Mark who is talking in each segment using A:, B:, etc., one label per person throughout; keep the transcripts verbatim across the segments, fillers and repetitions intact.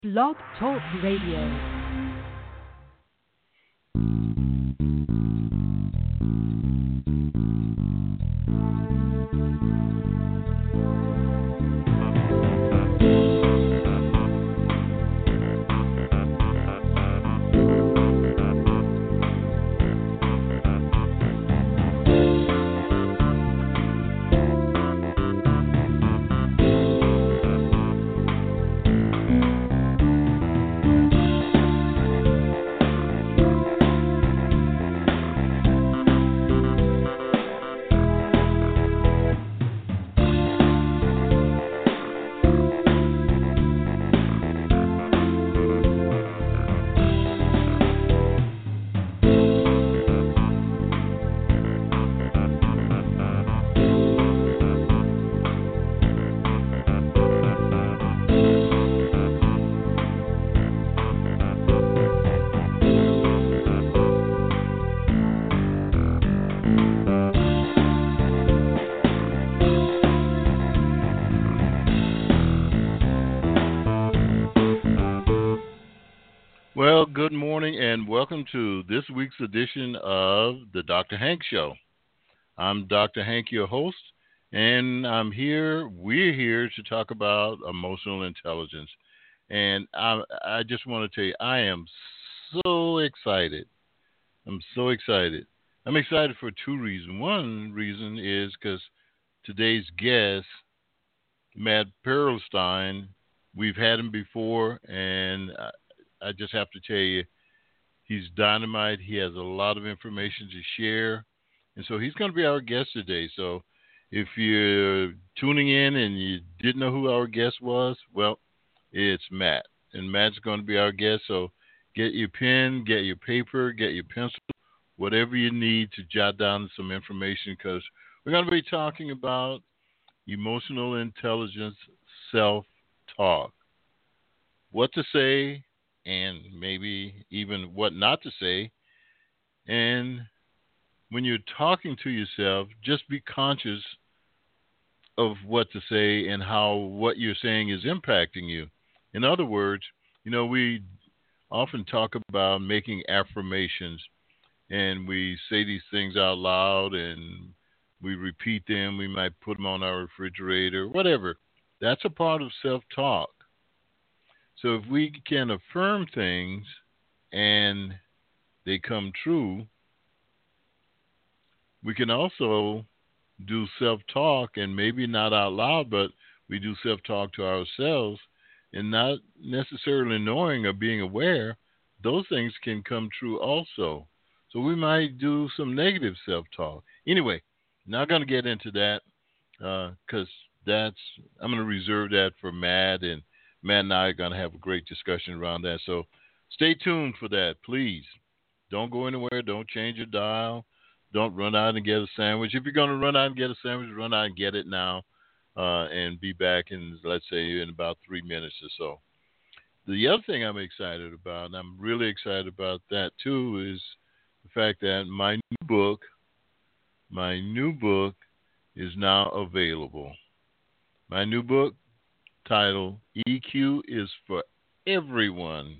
A: Blog Talk Radio.
B: Well, good morning and welcome to this week's edition of the Doctor Hank Show. I'm Doctor Hank, your host, and I'm here, we're here to talk about emotional intelligence. And I, I just want to tell you, I am so excited. I'm so excited. I'm excited for two reasons. One reason is because today's guest, Matt Perlstein, we've had him before, and I, I just have to tell you, he's dynamite. He has a lot of information to share. And so he's going to be our guest today. So if you're tuning in and you didn't know who our guest was, well, it's Matt. And Matt's going to be our guest. So get your pen, get your paper, get your pencil, whatever you need to jot down some information, because we're going to be talking about emotional intelligence, self-talk. What to say, and maybe even what not to say. And when you're talking to yourself, just be conscious of what to say and how what you're saying is impacting you. In other words, you know, we often talk about making affirmations, and we say these things out loud and we repeat them. We might put them on our refrigerator, whatever. That's a part of self-talk. So if we can affirm things and they come true, we can also do self-talk, and maybe not out loud, but we do self-talk to ourselves, and not necessarily knowing or being aware, those things can come true also. So we might do some negative self-talk. Anyway, not going to get into that because uh, that's I'm going to reserve that for Matt, and Matt and I are going to have a great discussion around that. So stay tuned for that, please. Don't go anywhere. Don't change your dial. Don't run out and get a sandwich. If you're going to run out and get a sandwich, run out and get it now uh, and be back in, let's say, in about three minutes or so. The other thing I'm excited about, and I'm really excited about that too, is the fact that my new book, my new book is now available. My new book, title, E Q is for Everyone.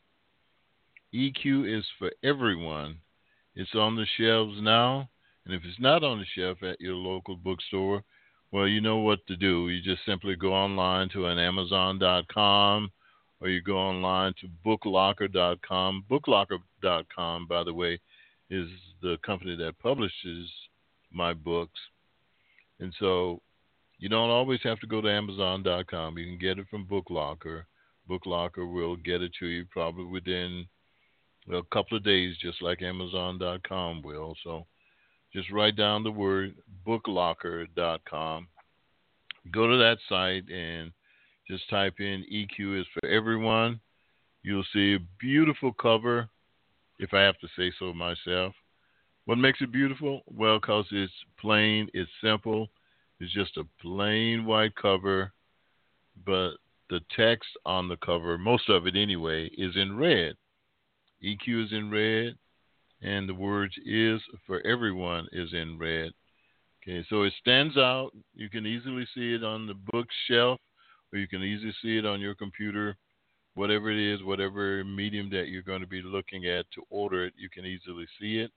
B: E Q is for Everyone. It's on the shelves now, and if it's not on the shelf at your local bookstore, well, you know what to do. You just simply go online to an amazon dot com, or you go online to book locker dot com. book locker dot com, by the way, is the company that publishes my books. And so you don't always have to go to amazon dot com. You can get it from BookLocker. BookLocker will get it to you probably within well, a couple of days, just like amazon dot com will. So just write down the word book locker dot com. Go to that site and just type in E Q is for Everyone. You'll see a beautiful cover, if I have to say so myself. What makes it beautiful? Well, because it's plain, it's simple. It's just a plain white cover, but the text on the cover, most of it anyway, is in red. E Q is in red, and the words is for everyone is in red. Okay, so it stands out. You can easily see it on the bookshelf, or you can easily see it on your computer whatever it is, whatever medium that you're going to be looking at to order it, you can easily see it.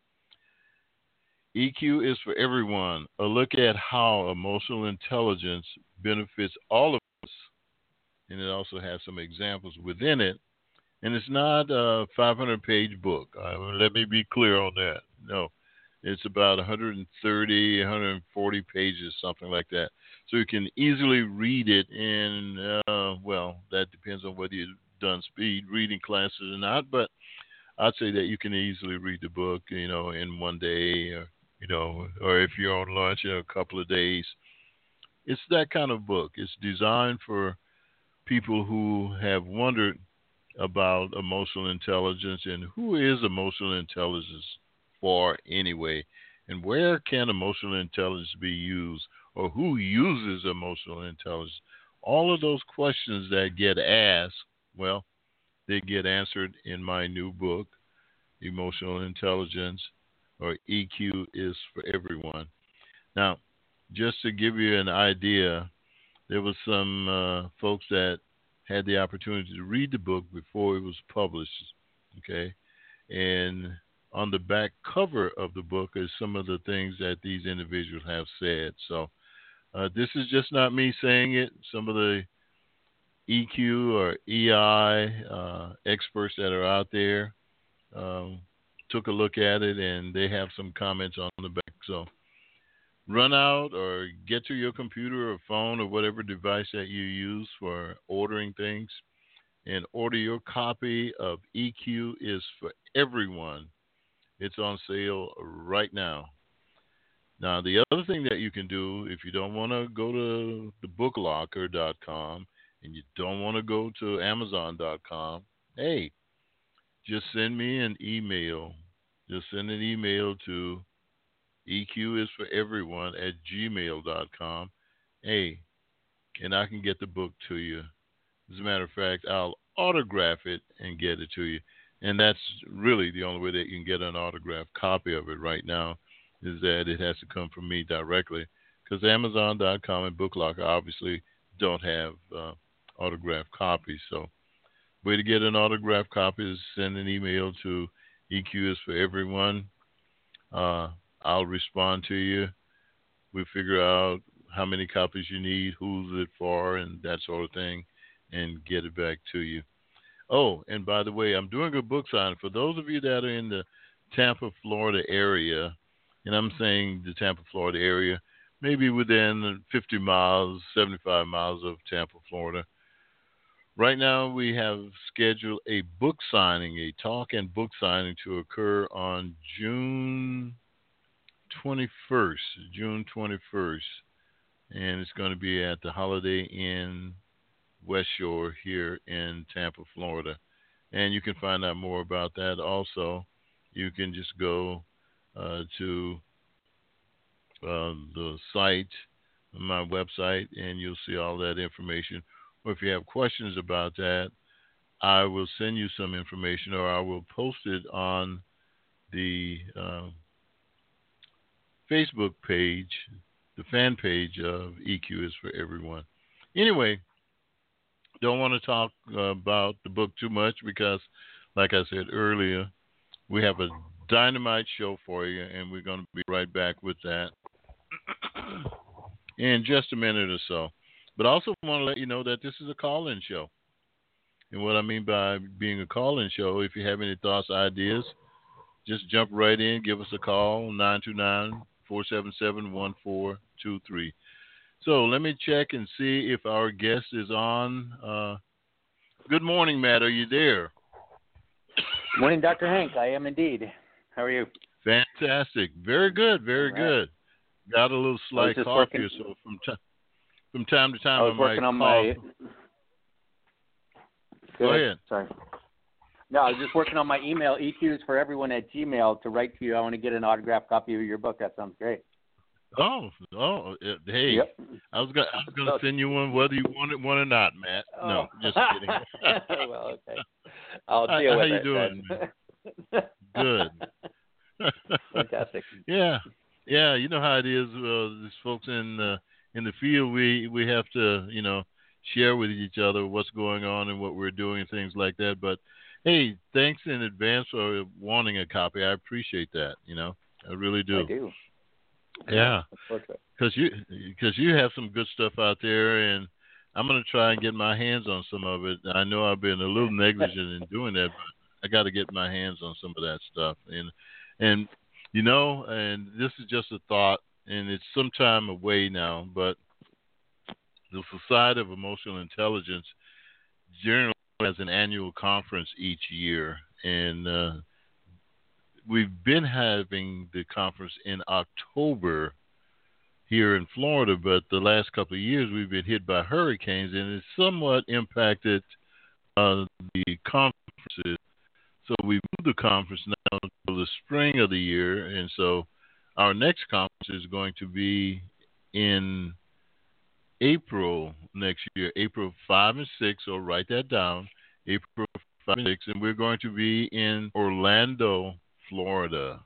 B: E Q is for everyone. A look at how emotional intelligence benefits all of us. And it also has some examples within it. And it's not a five hundred page book. Uh, let me be clear on that. No, it's about one hundred thirty, one hundred forty pages, something like that. So you can easily read it in, uh, well, that depends on whether you've done speed reading classes or not. But I'd say that you can easily read the book, you know, in one day, or you know, or if you're on lunch in a couple of days. It's that kind of book. It's designed for people who have wondered about emotional intelligence and who is emotional intelligence for anyway, and where can emotional intelligence be used, or who uses emotional intelligence. All of those questions that get asked, well, they get answered in my new book, Emotional Intelligence, or E Q is for Everyone. Now, just to give you an idea, there was some uh, folks that had the opportunity to read the book before it was published, okay? And on the back cover of the book is some of the things that these individuals have said. So uh, this is just not me saying it. Some of the E Q or E I uh, experts that are out there um, took a look at it, and they have some comments on the back. So run out or get to your computer or phone or whatever device that you use for ordering things and order your copy of E Q is for Everyone. It's on sale right now. Now, the other thing that you can do if you don't want to go to the book locker dot com and you don't want to go to amazon dot com, hey, just send me an email. Just send an email to E Q is for everyone at gmail dot com. Hey, and I can get the book to you. As a matter of fact, I'll autograph it and get it to you. And that's really the only way that you can get an autographed copy of it right now, is that it has to come from me directly, because amazon dot com and BookLocker obviously don't have uh, autographed copies. So way to get an autographed copy is send an email to E Q is for Everyone. Uh, I'll respond to you. We figure out how many copies you need, who's it for, and that sort of thing, and get it back to you. Oh, and by the way, I'm doing a book signing for those of you that are in the Tampa, Florida area, and I'm saying the Tampa, Florida area, maybe within fifty miles, seventy-five miles of Tampa, Florida. Right now, we have scheduled a book signing, a talk and book signing to occur on June twenty-first, June twenty-first, and it's going to be at the Holiday Inn West Shore here in Tampa, Florida. And you can find out more about that also. You can just go uh, to uh, the site, my website, and you'll see all that information. Or if you have questions about that, I will send you some information, or I will post it on the uh, Facebook page, the fan page of E Q is for Everyone. Anyway, don't want to talk uh, about the book too much because, like I said earlier, we have a dynamite show for you, and we're going to be right back with that in just a minute or so. But I also want to let you know that this is a call-in show. And what I mean by being a call-in show, if you have any thoughts, ideas, just jump right in, give us a call, nine two nine, four seven seven, one four two three. So let me check and see if our guest is on. Uh, good morning, Matt. Are you there?
C: Morning, Doctor Hank. I am indeed. How are you?
B: Fantastic. Very good. Very
C: right.
B: good. Got a little slight cough
C: working.
B: here, so from, t- from time to time
C: I was
B: I
C: working
B: might
C: on
B: cough.
C: my...
B: Go ahead.
C: Sorry. No, I was just working on my email, E Q is for everyone at Gmail, to write to you. I want to get an autographed copy of your book. That sounds great.
B: Oh, oh, uh, hey!
C: Yep.
B: I was gonna, I was gonna send you one whether you wanted one or not, Matt.
C: Oh.
B: No, just kidding.
C: Well, okay. I'll
B: how,
C: deal
B: how
C: with
B: you
C: it.
B: doing? Good.
C: Fantastic.
B: Yeah, yeah. You know how it is. Uh, these folks in uh, in the field, we we have to, you know, share with each other what's going on and what we're doing and things like that. But hey, thanks in advance for wanting a copy. I appreciate that. You know, I really do.
C: I do.
B: Yeah,
C: yeah
B: because you because you have some good stuff out there, and I'm gonna try and get my hands on some of it. I know I've been a little negligent in doing that, but I got to get my hands on some of that stuff. And and you know, and this is just a thought, and it's some time away now, but the Society of Emotional Intelligence generally has an annual conference each year, and uh, we've been having the conference in October here in Florida, but the last couple of years we've been hit by hurricanes, and it's somewhat impacted uh, the conferences. So we moved the conference now to the spring of the year, and so our next conference is going to be in April next year, April fifth and sixth, so write that down, April fifth and sixth, and we're going to be in Orlando, Florida.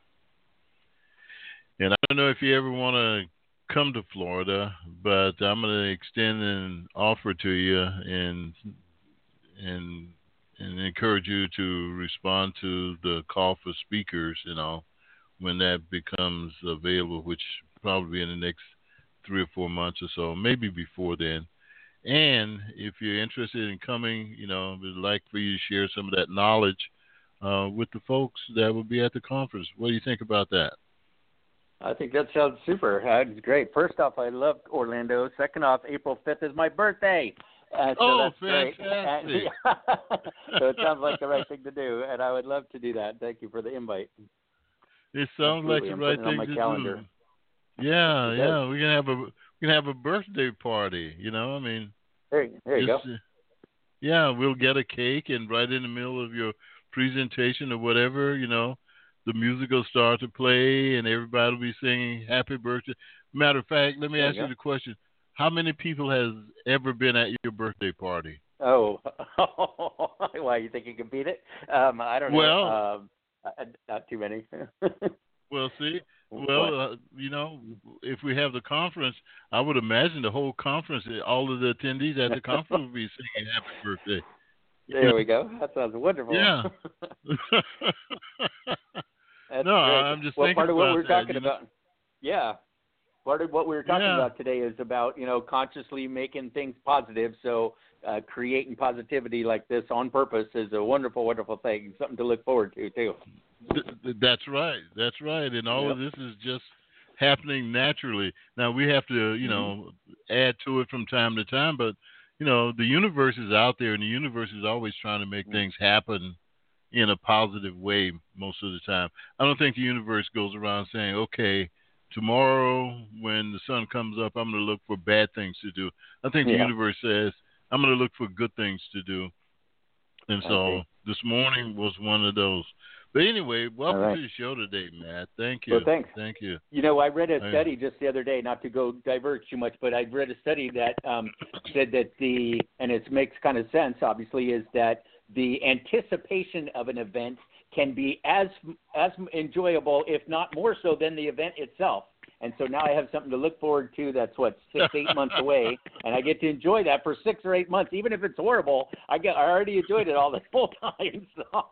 B: And I don't know if you ever want to come to Florida, but I'm going to extend an offer to you and and and encourage you to respond to the call for speakers, you know, when that becomes available, which probably in the next three or four months or so, maybe before then. And if you're interested in coming, you know, we'd like for you to share some of that knowledge uh, with the folks that will be at the conference. What do you think about that?
C: I think that sounds super. That's great. First off, I love Orlando. Second off, April fifth is my birthday. Uh, so
B: oh,
C: that's
B: fantastic.
C: Great. And, yeah. So it sounds like the right thing to do, and I would love to do that. Thank you for the invite.
B: It sounds
C: Absolutely.
B: like the
C: I'm
B: right
C: putting it
B: thing
C: on my
B: to
C: calendar.
B: do. Yeah,
C: It
B: yeah.
C: does.
B: We can have a we can have a birthday party. You know, I mean,
C: there, there you
B: just,
C: go.
B: Uh, yeah, we'll get a cake, and right in the middle of your presentation or whatever, you know, the music will start to play, and everybody will be singing "Happy Birthday." Matter of fact, let me
C: There
B: ask
C: you
B: you
C: go.
B: the question: how many people has ever been at your birthday party?
C: Oh, why, you think you can beat it? Um, I don't
B: well,
C: know. Um, uh, not too many.
B: well, see, well, uh, you know, if we have the conference, I would imagine the whole conference, all of the attendees at the conference will be singing "Happy Birthday."
C: There we go. That sounds wonderful.
B: Yeah.
C: That's
B: no,
C: great.
B: I'm just
C: well,
B: thinking
C: part of what
B: about
C: we're
B: that,
C: talking
B: you know?
C: about. Yeah. Part of what we were talking
B: Yeah.
C: about today is about, you know, consciously making things positive. So uh, creating positivity like this on purpose is a wonderful, wonderful thing. Something to look forward to, too.
B: Th- that's right. That's right. And all
C: yep.
B: of this is just happening naturally. Now, we have to, you know, mm-hmm. add to it from time to time, but, you know, the universe is out there, and the universe is always trying to make mm-hmm. things happen in a positive way most of the time. I don't think the universe goes around saying, okay, tomorrow when the sun comes up, I'm going to look for bad things to do. I think yeah. the universe says, I'm going to look for good things to do. And so
C: okay.
B: this morning was one of those. But anyway, welcome
C: right.
B: to the show today, Matt. Thank you.
C: Well, thanks.
B: Thank you.
C: You know, I read a
B: I,
C: study just the other day, not to go diverge too much, but I read a study that um, said that the, and it makes kind of sense, obviously, is that the anticipation of an event can be as as enjoyable, if not more so, than the event itself. And so now I have something to look forward to that's, what, six, eight months away, and I get to enjoy that for six or eight months. Even if it's horrible, I get I already enjoyed it all the whole time. So.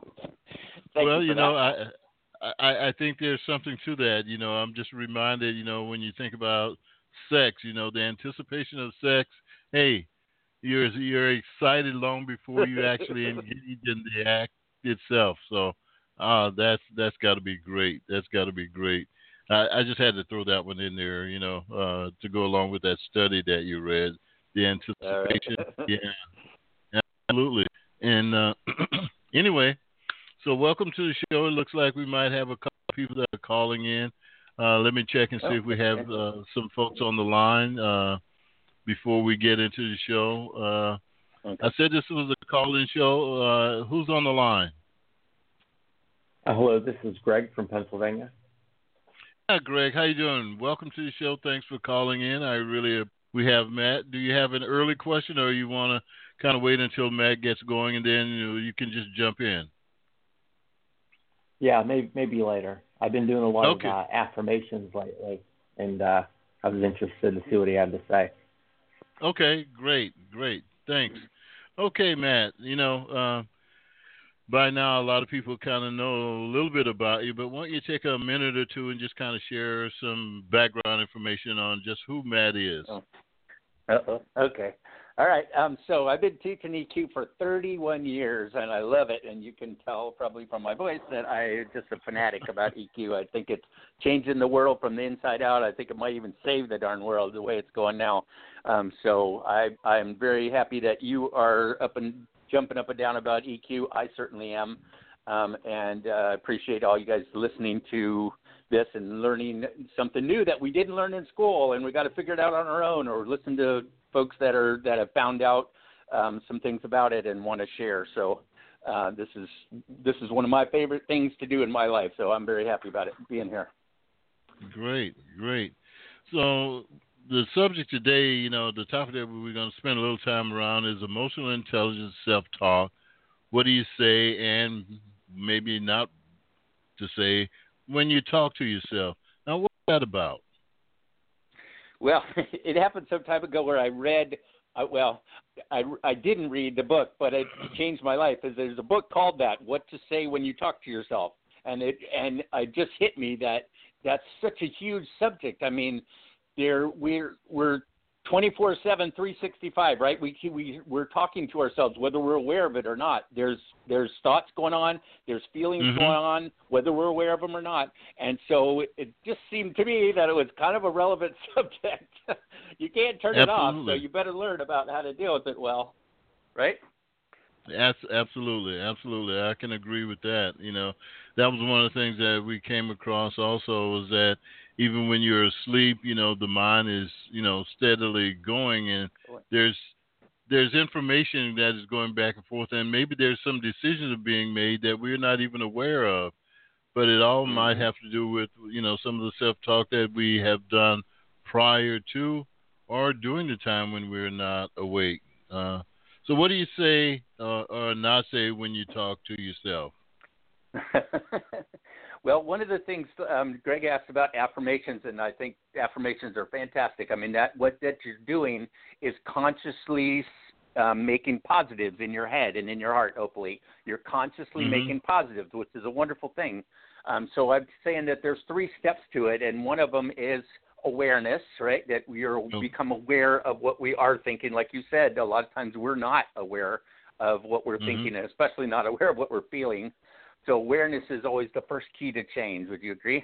B: well,
C: you,
B: you know, I, I I think there's something to that. You know, I'm just reminded, you know, when you think about sex, you know, the anticipation of sex, hey, you're you're excited long before you actually engage in the act itself. So uh, that's that's got to be great. That's got to be great. I, I just had to throw that one in there, you know, uh, to go along with that study that you read. The anticipation,
C: right.
B: yeah, absolutely. And uh, anyway, so welcome to the show. It looks like we might have a couple of people that are calling in. Uh, let me check and see oh, if we have uh, some folks on the line uh, before we get into the show. Uh, okay. I said this was a call-in show. Uh, who's on the line?
D: Uh, hello, this is Greg from Pennsylvania.
B: Hi, Greg. How you doing? Welcome to the show. Thanks for calling in. I really we have Matt. Do you have an early question, or you want to kind of wait until Matt gets going and then you know, you can just jump in?
D: Yeah, maybe maybe later. I've been doing a lot
B: okay.
D: of uh, affirmations lately, and uh, I was interested to see what he had to say.
B: Okay, great, great. Thanks. Okay, Matt. You know, uh, by now a lot of people kind of know a little bit about you, but why don't you take a minute or two and just kind of share some background information on just who Matt is?
C: Oh. Uh-oh. Okay. All right. Um, so I've been teaching E Q for thirty-one years, and I love it. And you can tell probably from my voice that I'm just a fanatic about E Q. I think it's changing the world from the inside out. I think it might even save the darn world the way it's going now. Um, so I, I'm very happy that you are up and jumping up and down about E Q. I certainly am. Um, and I uh, appreciate all you guys listening to this and learning something new that we didn't learn in school, and we got to figure it out on our own, or listen to folks that are that have found out um, some things about it and want to share. So uh, this is this is one of my favorite things to do in my life. So I'm very happy about it being here.
B: Great, great. So the subject today, you know, the topic that we're going to spend a little time around is emotional intelligence, self-talk. What do you say, and maybe not to say, when you talk to yourself? Now, what's that about?
C: Well, it happened some time ago where I read, uh, well, I, I didn't read the book, but it changed my life. There's a book called that, What to Say When You Talk to Yourself. And it and it just hit me that that's such a huge subject. I mean, there we're we're twenty-four seven, three sixty-five, right? We we we're talking to ourselves whether we're aware of it or not. There's there's thoughts going on, there's feelings
B: mm-hmm.
C: going on, whether we're aware of them or not. And so it, it just seemed to me that it was kind of a relevant subject. You can't turn
B: Absolutely.
C: it off, so you better learn about how to deal with it well, right?
B: Absolutely, absolutely. I can agree with that. You know, that was one of the things that we came across also, was that even when you're asleep, you know, the mind is, you know, steadily going, and there's there's information that is going back and forth, and maybe there's some decisions being made that we're not even aware of. But it all mm-hmm. might have to do with, you know, some of the self-talk that we have done prior to or during the time when we're not awake. Uh, so what do you say uh, or not say when you talk to yourself?
C: Well, one of the things um, Greg asked about affirmations, and I think affirmations are fantastic. I mean, that what that you're doing is consciously um, making positives in your head and in your heart, hopefully. You're consciously mm-hmm. making positives, which is a wonderful thing. Um, so I'm saying that there's three steps to it, and one of them is awareness, right, that we are oh. become aware of what we are thinking. Like you said, a lot of times we're not aware of what we're mm-hmm. thinking, and especially not aware of what we're feeling. So awareness is always the first key to change. Would you agree?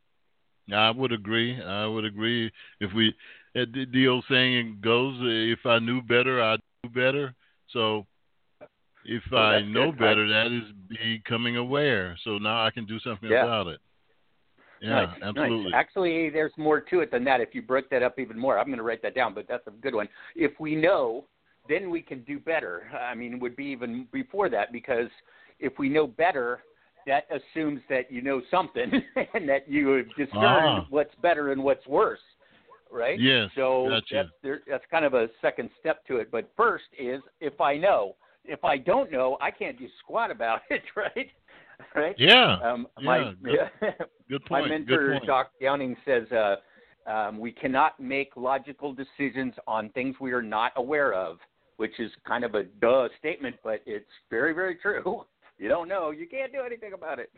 B: I would agree. I would agree. If we, the, the old saying goes, if I knew better, I'd do better. So if well, I know good. better, that is becoming aware. So now I can do something yeah. about it. Yeah,
C: nice.
B: absolutely.
C: Nice. Actually, there's more to it than that. If you break that up even more, I'm going to write that down, but that's a good one. If we know, then we can do better. I mean, it would be even before that, because if we know better, that assumes that you know something and that you have discerned ah. what's better and what's worse, right?
B: Yes,
C: so
B: gotcha.
C: that's, there, that's kind of a second step to it. But first is if I know. If I don't know, I can't do squat about it, right? Right?
B: Yeah.
C: Um,
B: yeah.
C: My,
B: good, good point.
C: My mentor,
B: good point.
C: Doc Downing, says uh, um, we cannot make logical decisions on things we are not aware of, which is kind of a duh statement, but it's very, very true. You don't know, you can't do anything about it.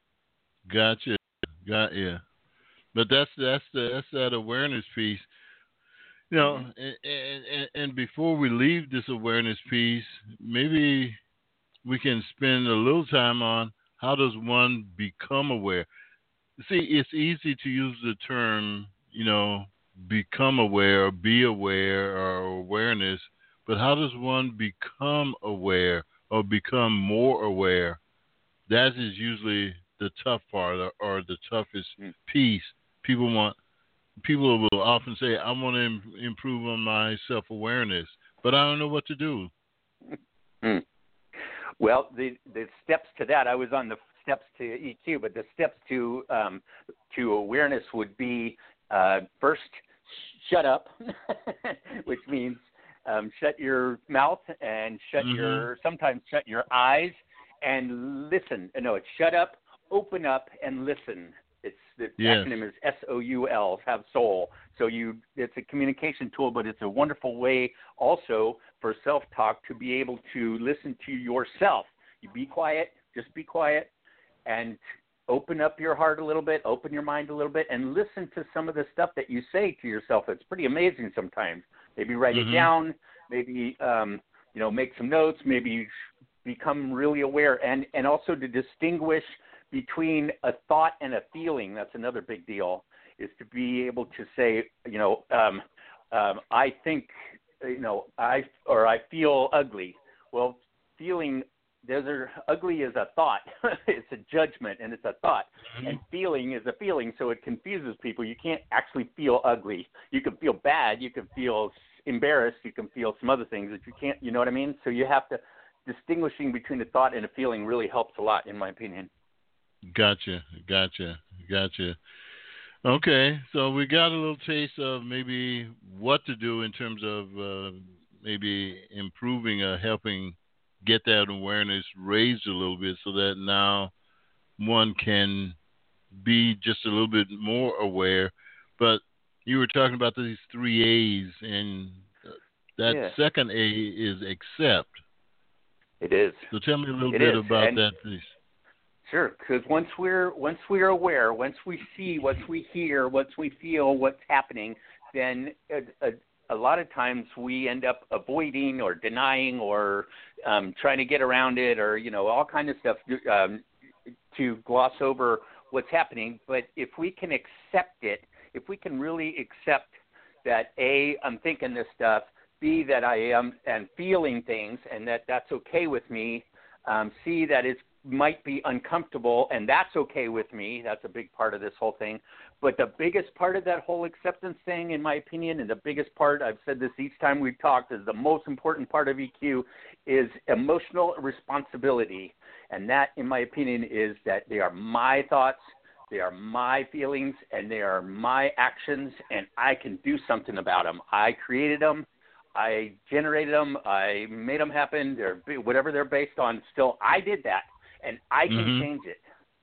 B: Gotcha. Got yeah. But that's that's the that's that awareness piece. You know, mm-hmm. and, and and before we leave this awareness piece, maybe we can spend a little time on how does one become aware. See, it's easy to use the term, you know, become aware or be aware or awareness, but how does one become aware or become more aware? That is usually the tough part or, or the toughest mm. piece. People want, people will often say, I want to im- improve on my self-awareness, but I don't know what to do.
C: Mm. Well, the, the steps to that, I was on the steps to E Q, but the steps to um, to awareness would be uh, first, shut up, which means um, shut your mouth and shut mm-hmm. your, sometimes shut your eyes and listen. No, it's shut up, open up, and listen. It's the
B: Yes.
C: acronym is S O U L, have soul. So you, it's a communication tool, but it's a wonderful way also for self-talk to be able to listen to yourself. You be quiet, just be quiet, and open up your heart a little bit, open your mind a little bit, and listen to some of the stuff that you say to yourself. It's pretty amazing sometimes. Maybe write
B: Mm-hmm.
C: it down, maybe, um, you know, make some notes, maybe become really aware, and, and also to distinguish between a thought and a feeling. That's another big deal, is to be able to say, you know, um, um, I think, you know, I, or I feel ugly. Well, feeling, those are, ugly is a thought. It's a judgment, and it's a thought.
B: Mm-hmm.
C: And feeling is a feeling, so it confuses people. You can't actually feel ugly. You can feel bad. You can feel embarrassed. You can feel some other things that you can't, you know what I mean? So you have to, distinguishing between a thought and a feeling really helps a lot, in my opinion.
B: Gotcha, gotcha, gotcha. Okay, so we got a little taste of maybe what to do in terms of uh, maybe improving or helping get that awareness raised a little bit so that now one can be just a little bit more aware. But you were talking about these three A's, and that
C: Yeah.
B: second A is accept.
C: It is.
B: So tell me a little
C: It
B: bit
C: is,
B: about
C: and-
B: that, please.
C: Sure, because once we're once we're aware, once we see, once we hear, once we feel what's happening, then a, a, a lot of times we end up avoiding or denying or um, trying to get around it, or you know all kind of stuff um, to gloss over what's happening. But if we can accept it, if we can really accept that A, I'm thinking this stuff, B, that I am and feeling things, and that that's okay with me. Um, C, that it's might be uncomfortable, and that's okay with me. That's a big part of this whole thing. But the biggest part of that whole acceptance thing, in my opinion, and the biggest part, I've said this each time we've talked, is the most important part of E Q is emotional responsibility. And that, in my opinion, is that they are my thoughts, they are my feelings, and they are my actions, and I can do something about them. I created them. I generated them. I made them happen. They're whatever they're based on. Still, I did that. And I can
B: Mm-hmm.
C: change it.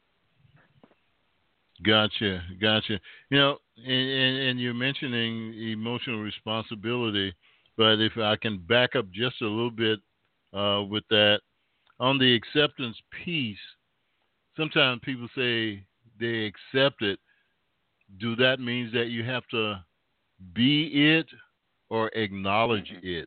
B: Gotcha, gotcha. You know, and, and, and you're mentioning emotional responsibility, but if I can back up just a little bit uh, with that, on the acceptance piece, sometimes people say they accept it. Do that mean that you have to be it or acknowledge
C: Mm-hmm.
B: it?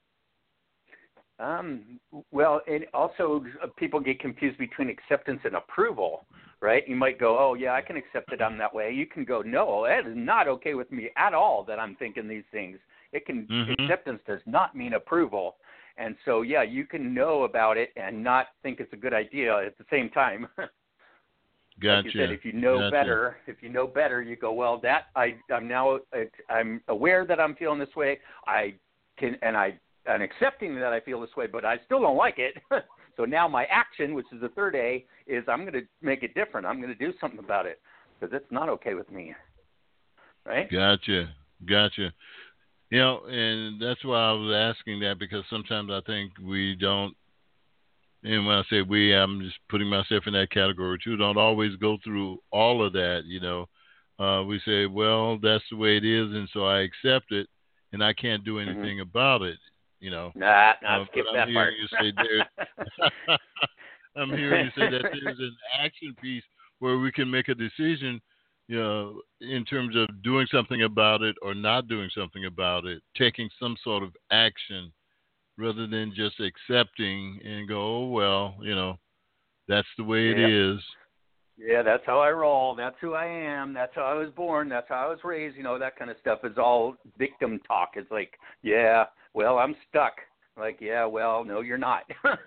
C: Um, well, and also uh, people get confused between acceptance and approval, right? You might go, oh, yeah, I can accept it. I'm that way. You can go, no, that is not okay with me at all that I'm thinking these things. It can
B: Mm-hmm.
C: acceptance does not mean approval. And so, yeah, you can know about it and not think it's a good idea at the same time.
B: Gotcha.
C: Like you said, if you know
B: gotcha.
C: better, if you know better, you go, well, that I, I'm now, I'm aware that I'm feeling this way. I can, and I, and accepting that I feel this way, but I still don't like it. So now my action, which is the third A, is I'm going to make it different. I'm going to do something about it because it's not okay with me. Right?
B: Gotcha. Gotcha. You know, and that's why I was asking that, because sometimes I think we don't, and when I say we, I'm just putting myself in that category too, don't always go through all of that, you know. Uh, we say, well, that's the way it is, and so I accept it, and I can't do anything mm-hmm. about it. You know,
C: nah, nah,
B: uh,
C: skip
B: but
C: that
B: I'm
C: part.
B: hearing you say there. I'm hearing you say that there's an action piece where we can make a decision, you know, in terms of doing something about it or not doing something about it, taking some sort of action, rather than just accepting and go, oh well, you know, that's the way
C: yep.
B: it is.
C: Yeah, that's how I roll. That's who I am. That's how I was born. That's how I was raised. You know, that kind of stuff is all victim talk. It's like, yeah, well, I'm stuck. Like, yeah, well, no, you're not.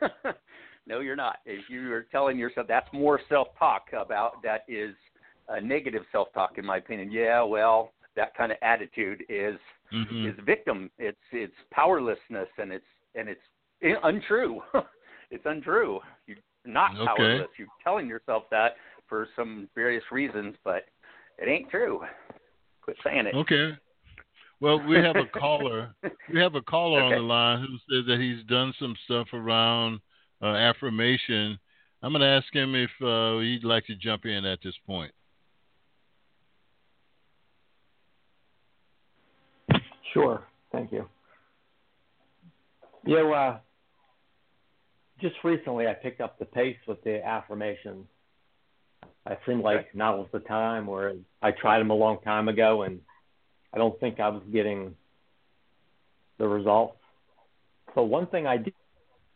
C: No, you're not. If you're telling yourself, that's more self-talk about, that is a negative self-talk, in my opinion. Yeah, well, that kind of attitude is
B: mm-hmm.
C: is victim. It's it's powerlessness, and it's and it's untrue. It's untrue. You're not
B: okay.
C: powerless. You're telling yourself that for some various reasons, but it ain't true. Quit saying it.
B: Okay. Well, we have a caller. We have a caller
C: okay.
B: on the line who says that he's done some stuff around uh, affirmation. I'm going to ask him if uh, he'd like to jump in at this point.
D: Sure. Thank you. You know, uh, just recently I picked up the pace with the affirmations. It seemed like
C: Okay.
D: now was the time where I tried them a long time ago, and I don't think I was getting the results. So one thing I did,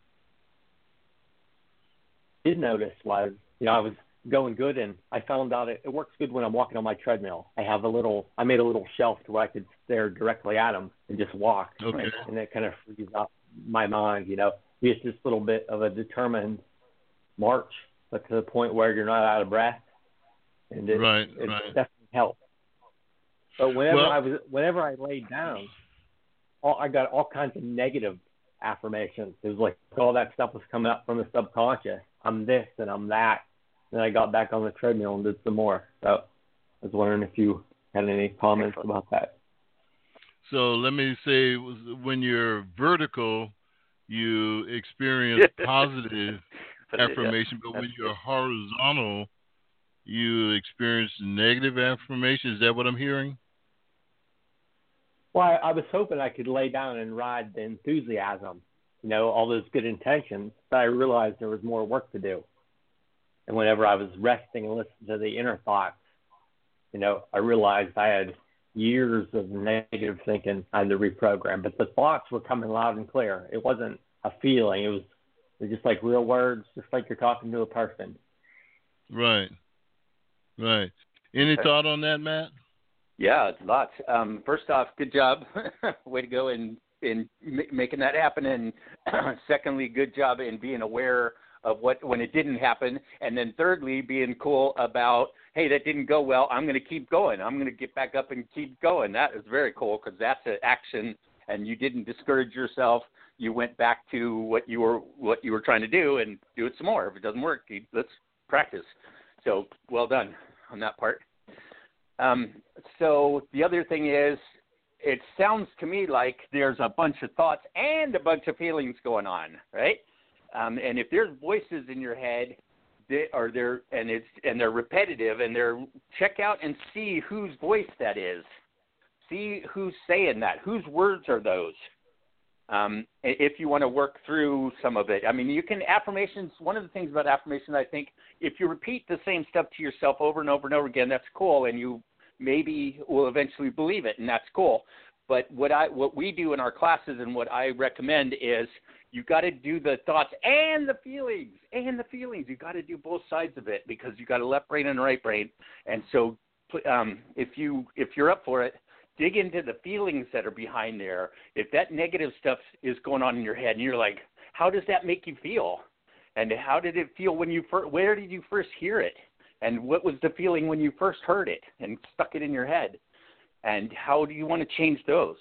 D: did notice was, you know, I was going good, and I found out it, it works good when I'm walking on my treadmill. I have a little, I made a little shelf to where I could stare directly at them and just walk.
B: Okay.
D: And it kind of frees up my mind, you know. It's just a little bit of a determined march, but to the point where you're not out of breath. And it,
B: Right,
D: it
B: right.
D: definitely helps. But whenever
B: Well-
D: I was, whenever I laid down, all, I got all kinds of negative affirmations. It was like all that stuff was coming up from the subconscious. I'm this and I'm that. Then I got back on the treadmill and did some more. So I was wondering if you had any comments about that.
B: So let me say, when you're vertical, you experience positive affirmation, but when you're horizontal, you experience negative affirmation. Is that what I'm hearing?
D: Well, I, I was hoping I could lay down and ride the enthusiasm, you know, all those good intentions, but I realized there was more work to do. And whenever I was resting and listening to the inner thoughts, you know, I realized I had years of negative thinking I had to reprogram, but the thoughts were coming loud and clear. It wasn't a feeling. It was, it was just like real words, just like you're talking to a person.
B: Right. Right. Any
C: Okay.
B: thought on that, Matt?
C: Yeah, lots. Um, first off, good job. Way to go in, in m- making that happen. And secondly, good job in being aware of what when it didn't happen. And then thirdly, being cool about, hey, that didn't go well. I'm going to keep going. I'm going to get back up and keep going. That is very cool because that's an action, and you didn't discourage yourself. You went back to what you were what you were trying to do and do it some more. If it doesn't work, you, let's practice. So well done on that part. Um, so the other thing is, it sounds to me like there's a bunch of thoughts and a bunch of feelings going on, right? Um, and if there's voices in your head, they are there, and it's and they're repetitive, and they're check out and see whose voice that is. See who's saying that. Whose words are those? Um, if you want to work through some of it. I mean, you can affirmations. One of the things about affirmation, I think, if you repeat the same stuff to yourself over and over and over again, that's cool, and you maybe will eventually believe it, and that's cool. But what I what we do in our classes and what I recommend is you got to do the thoughts and the feelings and the feelings. You got to do both sides of it because you got a left brain and a right brain. And so, um, if you if you're up for it, dig into the feelings that are behind there. If that negative stuff is going on in your head, and you're like, how does that make you feel? And how did it feel when you first? Where did you first hear it? And what was the feeling when you first heard it and stuck it in your head? And how do you want to change those?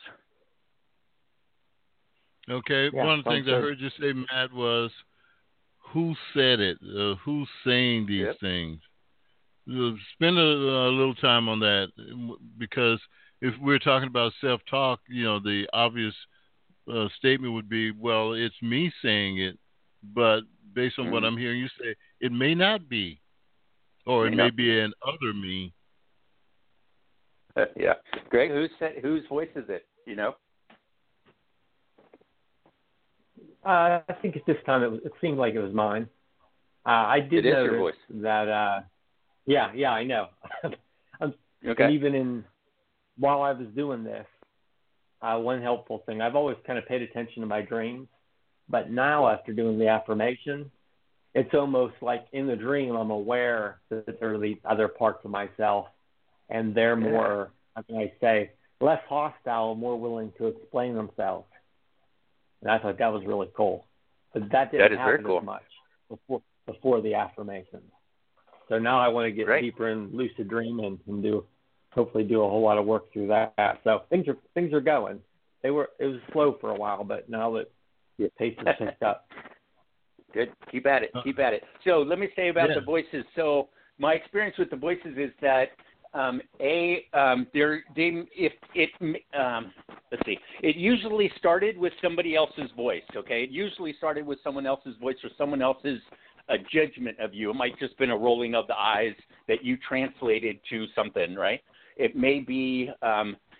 B: Okay.
D: Yeah,
B: One of the things
D: sounds
B: I
D: good.
B: heard you say, Matt, was who said it? Uh, who's saying these
C: Yep.
B: things? Uh, Spend a, a little time on that, because if we're talking about self-talk, you know, the obvious uh, statement would be, well, it's me saying it, but based on
C: Mm-hmm.
B: what I'm hearing you say, it may not be, or it
C: May
B: may
C: not
B: be an other me.
C: Uh, yeah. Greg, who's said, whose voice is it? You know?
D: Uh, I think at this time it, was, it seemed like it was mine. Uh, I did
C: It is your
D: notice
C: voice.
D: that. Uh, yeah, yeah, I know. I'm,
C: Okay.
D: And even in while I was doing this, uh, one helpful thing, I've always kind of paid attention to my dreams, but now after doing the affirmation, it's almost like in the dream I'm aware that there are these other parts of myself, and they're more, how can I say, less hostile, more willing to explain themselves. And I thought that was really cool. But that didn't
C: That is very
D: happen
C: cool.
D: as much before before the affirmations. So now I want to get
C: Great.
D: deeper in lucid dreaming and do hopefully do a whole lot of work through that. So things are things are going. They were it was slow for a while, but now that the pace has picked up.
C: Good. Keep at it. Keep at it. So let me say about
B: Yeah.
C: the voices. So my experience with the voices is that um, a um, they're they if it um, let's see, it usually started with somebody else's voice. Okay, it usually started with someone else's voice or someone else's a judgment of you. It might just been a rolling of the eyes that you translated to something, right? It may be um,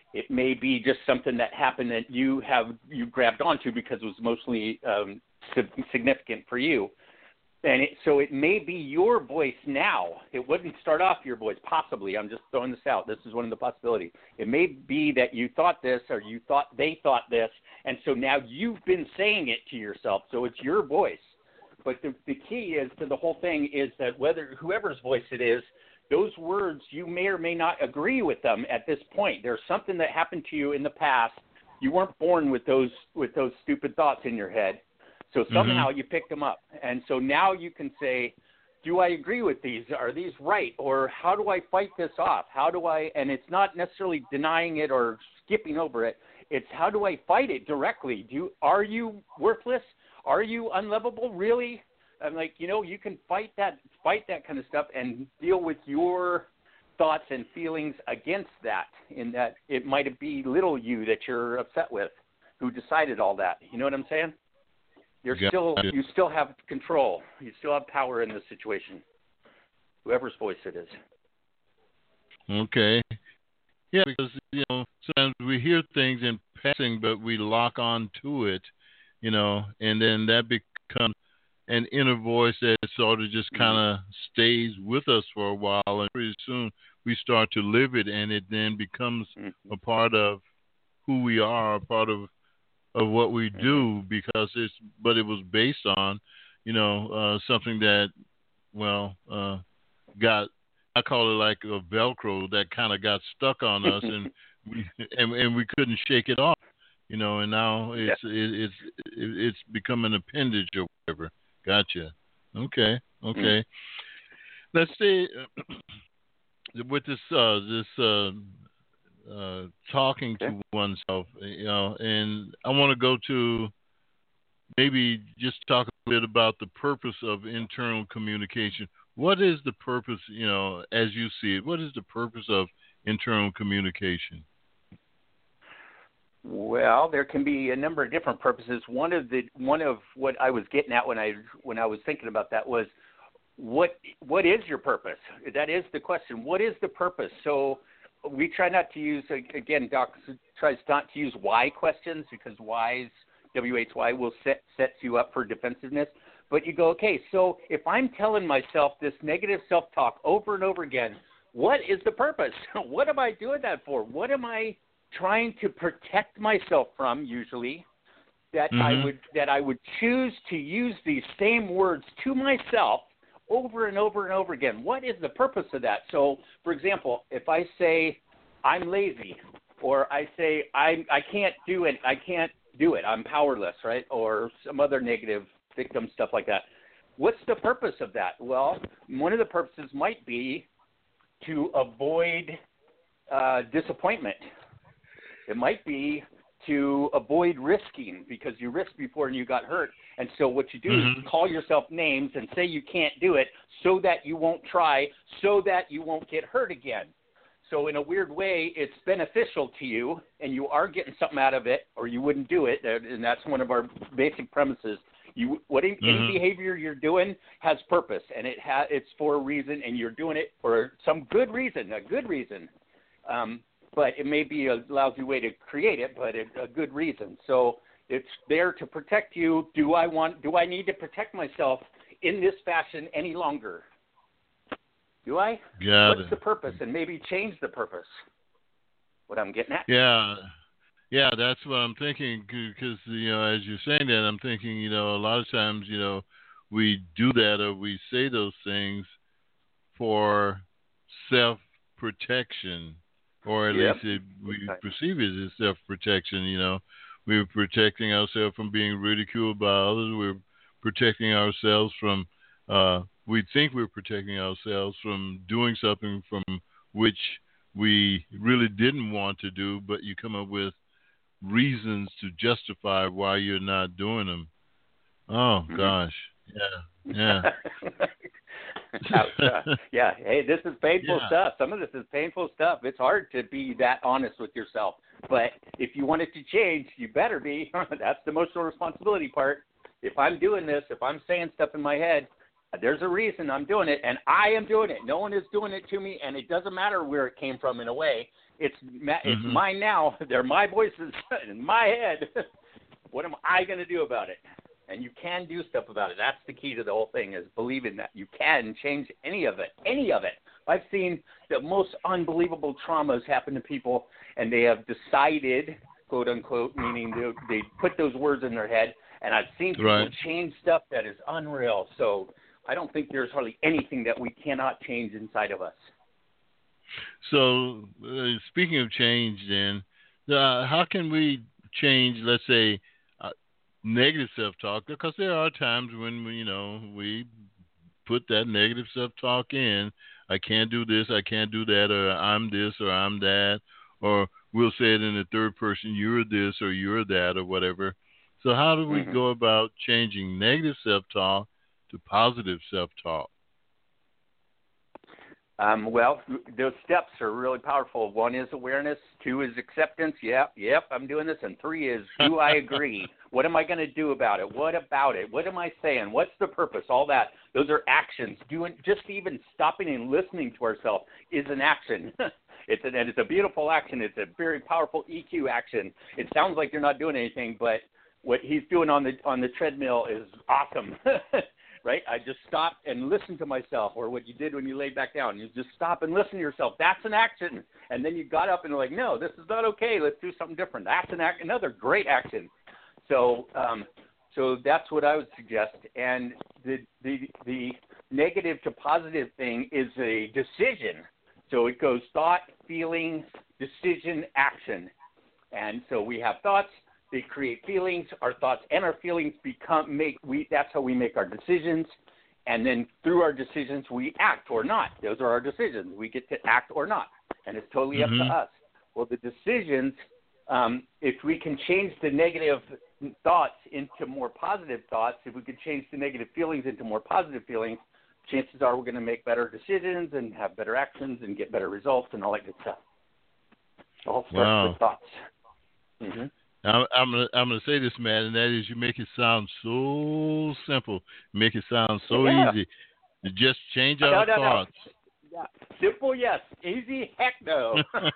C: It may be just something that happened that you have you grabbed onto because it was emotionally um, significant for you. And it, so it may be your voice now. It wouldn't start off your voice, possibly. I'm just throwing this out. This is one of the possibilities. It may be that you thought this or you thought they thought this, and so now you've been saying it to yourself, so it's your voice. But the, the key is to the whole thing is that whether whoever's voice it is, those words, you may or may not agree with them at this point. There's something that happened to you in the past. You weren't born with those with those stupid thoughts in your head. So somehow mm-hmm. you picked them up. And so now you can say, do I agree with these? Are these right? Or how do I fight this off? How do I, and it's not necessarily denying it or skipping over it. It's how do I fight it directly? Do you, are you worthless? Are you unlovable? Really? I'm like, you know, you can fight that, fight that kind of stuff and deal with your thoughts and feelings against that, in that it might be little you that you're upset with who decided all that. You know what I'm saying? You're
B: Got
C: still,
B: it.
C: you still have control. You still have power in this situation, whoever's voice it is.
B: Okay. Yeah, because, you know, sometimes we hear things in passing, but we lock on to it, you know, and then that becomes an inner voice that sort of just kind of mm-hmm. stays with us for a while, and pretty soon we start to live it, and it then becomes mm-hmm. a part of who we are, a part of of what we do, because it's, but it was based on, you know, uh, something that, well, uh, got, I call it like a Velcro that kind of got stuck on us, and we and, and we couldn't shake it off, you know, and now it's yeah. it, it's it, it's become an appendage or whatever. Gotcha. Okay. Okay. Mm. Let's say with this uh, this. Uh, Uh, talking okay. to oneself, you know, and I want to go to maybe just talk a bit about the purpose of internal communication. What is the purpose, you know, as you see it? What is the purpose of internal communication?
C: Well, there can be a number of different purposes. One of the one of what I was getting at when I when I was thinking about that was what what is your purpose? That is the question. What is the purpose? So we try not to use, again, Doc tries not to use why questions, because why's, W H Y, will set sets you up for defensiveness. But you go, okay, so if I'm telling myself this negative self-talk over and over again, what is the purpose? What am I doing that for? What am I trying to protect myself from, usually, that mm-hmm. I would that I would choose to use these same words to myself over and over and over again? What is the purpose of that? So, for example, if I say I'm lazy, or I say I I can't do it, I can't do it, I'm powerless, right? Or some other negative victim stuff like that. What's the purpose of that? Well, one of the purposes might be to avoid uh, disappointment. It might be to avoid risking, because you risked before and you got hurt. And so what you do mm-hmm. is call yourself names and say you can't do it so that you won't try, so that you won't get hurt again. So in a weird way, it's beneficial to you and you are getting something out of it, or you wouldn't do it. And that's one of our basic premises. You, what any, mm-hmm. any behavior you're doing has purpose, and it ha, it's for a reason, and you're doing it for some good reason, a good reason. Um, but it may be a lousy way to create it, but it's a good reason. So it's there to protect you. Do I want? Do I need to protect myself in this fashion any longer? Do I?
B: Got
C: What's
B: it.
C: the purpose? And maybe change the purpose. What I'm getting at?
B: Yeah. Yeah, that's what I'm thinking, because, you know, as you're saying that, I'm thinking, you know, a lot of times, you know, we do that, or we say those things for self-protection, or at yep. least it, we okay. perceive it as self-protection, you know. We're protecting ourselves from being ridiculed by others. We're protecting ourselves from, uh, we think we're protecting ourselves from doing something from which we really didn't want to do, but you come up with reasons to justify why you're not doing them. Oh mm-hmm. gosh, yeah, yeah,
C: uh, yeah. Hey, this is painful yeah. stuff. Some of this is painful stuff. It's hard to be that honest with yourself, but if you want it to change, you better be. That's the emotional responsibility part. If I'm doing this, if I'm saying stuff in my head, There's a reason I'm doing it, and I am doing it. No one is doing it to me, and it doesn't matter where it came from in a way. It's it's
B: Mhm.
C: mine now. They're my voices in my head. What am I going to do about it? And you can do stuff about it. That's the key to the whole thing, is believing that you can change any of it, any of it. I've seen the most unbelievable traumas happen to people, and they have decided, quote unquote, meaning they, they put those words in their head, and I've seen people
B: Right.
C: change stuff that is unreal. So I don't think there's hardly anything that we cannot change inside of us.
B: So, uh, speaking of change, then, uh, how can we change, let's say, uh, negative self-talk? Because there are times when, you know, we put that negative self-talk in. I can't do this, I can't do that, or I'm this, or I'm that, or we'll say it in the third person, you're this, or you're that, or whatever. So how do we
C: Mhm.
B: go about changing negative self-talk to positive self-talk?
C: Um, well, those steps are really powerful. One is awareness. Two is acceptance. Yep, yep, I'm doing this. And three is, do I agree? What am I going to do about it? What about it? What am I saying? What's the purpose? All that. Those are actions. Doing just even stopping and listening to ourselves is an action. It's an, and it's a beautiful action. It's a very powerful E Q action. It sounds like you're not doing anything, but what he's doing on the on the treadmill is awesome. Right? I just stopped and listened to myself, or what you did when you laid back down. You just stop and listen to yourself. That's an action. And then you got up and were like, no, this is not okay. Let's do something different. That's an act, another great action. So, um, so that's what I would suggest. And the the the negative to positive thing is a decision. So it goes thought, feeling, decision, action. And so we have thoughts. They create feelings. Our thoughts and our feelings become make we. That's how we make our decisions, and then through our decisions we act or not. Those are our decisions. We get to act or not, and it's totally
B: Mhm.
C: up to us. Well, the decisions, um, if we can change the negative thoughts into more positive thoughts, if we could change the negative feelings into more positive feelings, chances are we're going to make better decisions and have better actions and get better results and all that good stuff. It all starts
B: Wow.
C: with thoughts. Mm-hmm.
B: I'm, I'm gonna I'm gonna say this, man, and that is, you make it sound so simple, you make it sound so
C: Yeah.
B: easy. You just change
C: No,
B: our
C: no, no.
B: thoughts.
C: Yeah. Simple, yes. Easy, heck no.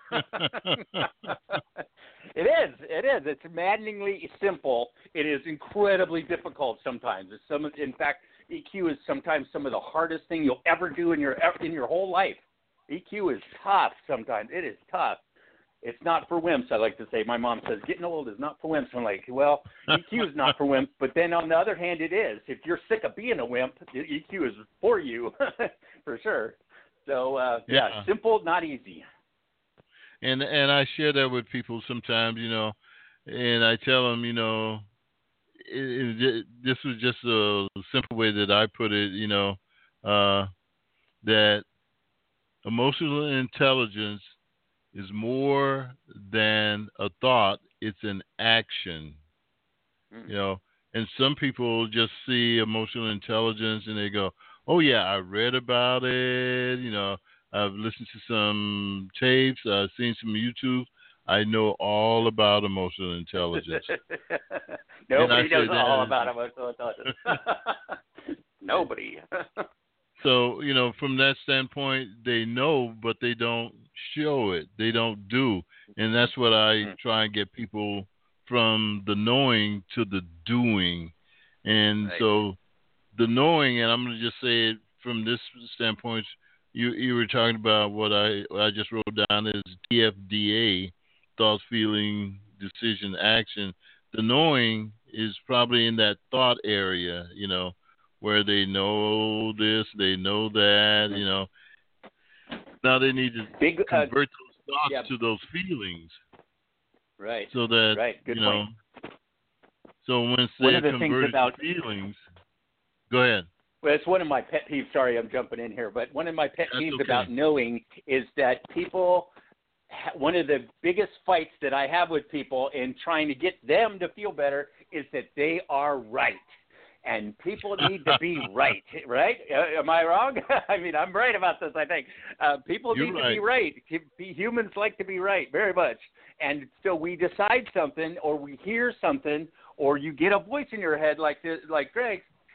C: It is. It is. It's maddeningly simple. It is incredibly difficult sometimes. It's some. In fact, E Q is sometimes some of the hardest thing you'll ever do in your in your whole life. E Q is tough sometimes. It is tough. It's not for wimps, I like to say. My mom says, getting old is not for wimps. I'm like, well, E Q is not for wimps, but then on the other hand, it is. If you're sick of being a wimp, E Q is for you, for sure. So, uh, yeah.
B: Yeah.
C: Simple, not easy.
B: And and I share that with people sometimes, you know, and I tell them, you know, it, it, this was just a simple way that I put it, you know, uh, that emotional intelligence is more than a thought, it's an action.
C: Mm.
B: You know, and some people just see emotional intelligence and they go, oh yeah, I read about it, you know, I've listened to some tapes, I've seen some YouTube, I know all about emotional intelligence.
C: Nobody knows
B: said,
C: all
B: uh,
C: about emotional intelligence. Nobody.
B: So, you know, from that standpoint, they know, but they don't show it. They don't do. And that's what I
C: Mm.
B: try and get people from the knowing to the doing. And
C: Right.
B: so the knowing, and I'm going to just say it from this standpoint, you you were talking about what I what I just wrote down is T F D A, thoughts, feeling, decision, action. The knowing is probably in that thought area, you know, where they know this, they know that,
C: Mhm.
B: you know. Now they need to
C: Big, uh,
B: convert those thoughts
C: yeah.
B: to those feelings,
C: Right.
B: so that
C: Right. Good
B: you know.
C: point.
B: So once
C: One
B: they
C: of the things
B: convert
C: about-
B: to feelings, go ahead.
C: Well, it's one of my pet peeves. Sorry, I'm jumping in here, but one of my pet
B: That's
C: peeves
B: okay.
C: about knowing is that people. One of the biggest fights that I have with people in trying to get them to feel better is that they are right, and people need to be right. Right? Uh, am I wrong? I mean, I'm right about this. I think uh, people
B: You're
C: need to be
B: right.
C: right. Humans like to be right very much, and so we decide something, or we hear something, or you get a voice in your head like this, like Greg.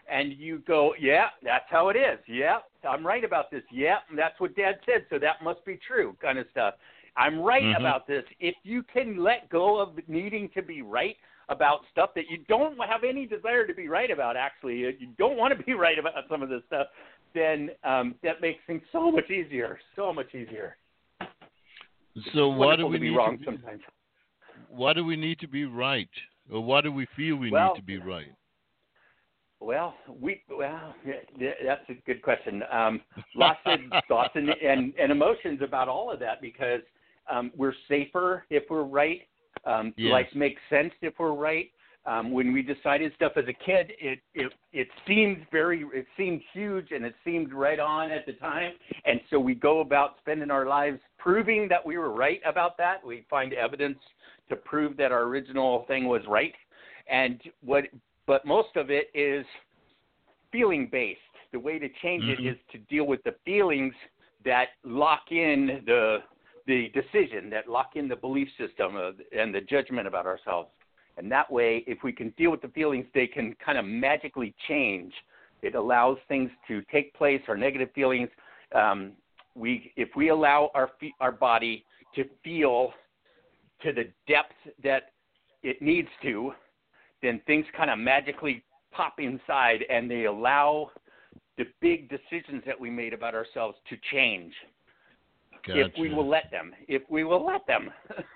C: and you go, yeah, that's how it is. Yeah, I'm right about this. Yeah, that's what Dad said, so that must be true, kind of stuff. I'm right
B: mm-hmm.
C: about this. If you can let go of needing to be right about stuff that you don't have any desire to be right about, actually, you don't want to be right about some of this stuff, then um, that makes things so much easier, so much easier.
B: So why do we
C: to be
B: need
C: wrong
B: to be,
C: sometimes?
B: Why do we need to be right, or why do we feel we
C: well,
B: need to be right?
C: Well, we well yeah, that's a good question. Um, lots of thoughts and, and and emotions about all of that because um, we're safer if we're right. Um,
B: yes.
C: Life makes sense if we're right. Um, when we decided stuff as a kid, it, it it seemed very, it seemed huge and it seemed right on at the time. And so we go about spending our lives proving that we were right about that. We find evidence to prove that our original thing was right. And what, but most of it is feeling based. The way to change
B: mm-hmm.
C: it is to deal with the feelings that lock in the the decision, that lock in the belief system of, and the judgment about ourselves. And that way, if we can deal with the feelings, they can kind of magically change. It allows things to take place, our negative feelings. Um, we, if we allow our fe- our body to feel to the depth that it needs to, then things kind of magically pop inside and they allow the big decisions that we made about ourselves to change.
B: Gotcha.
C: If we will let them. If we will let them.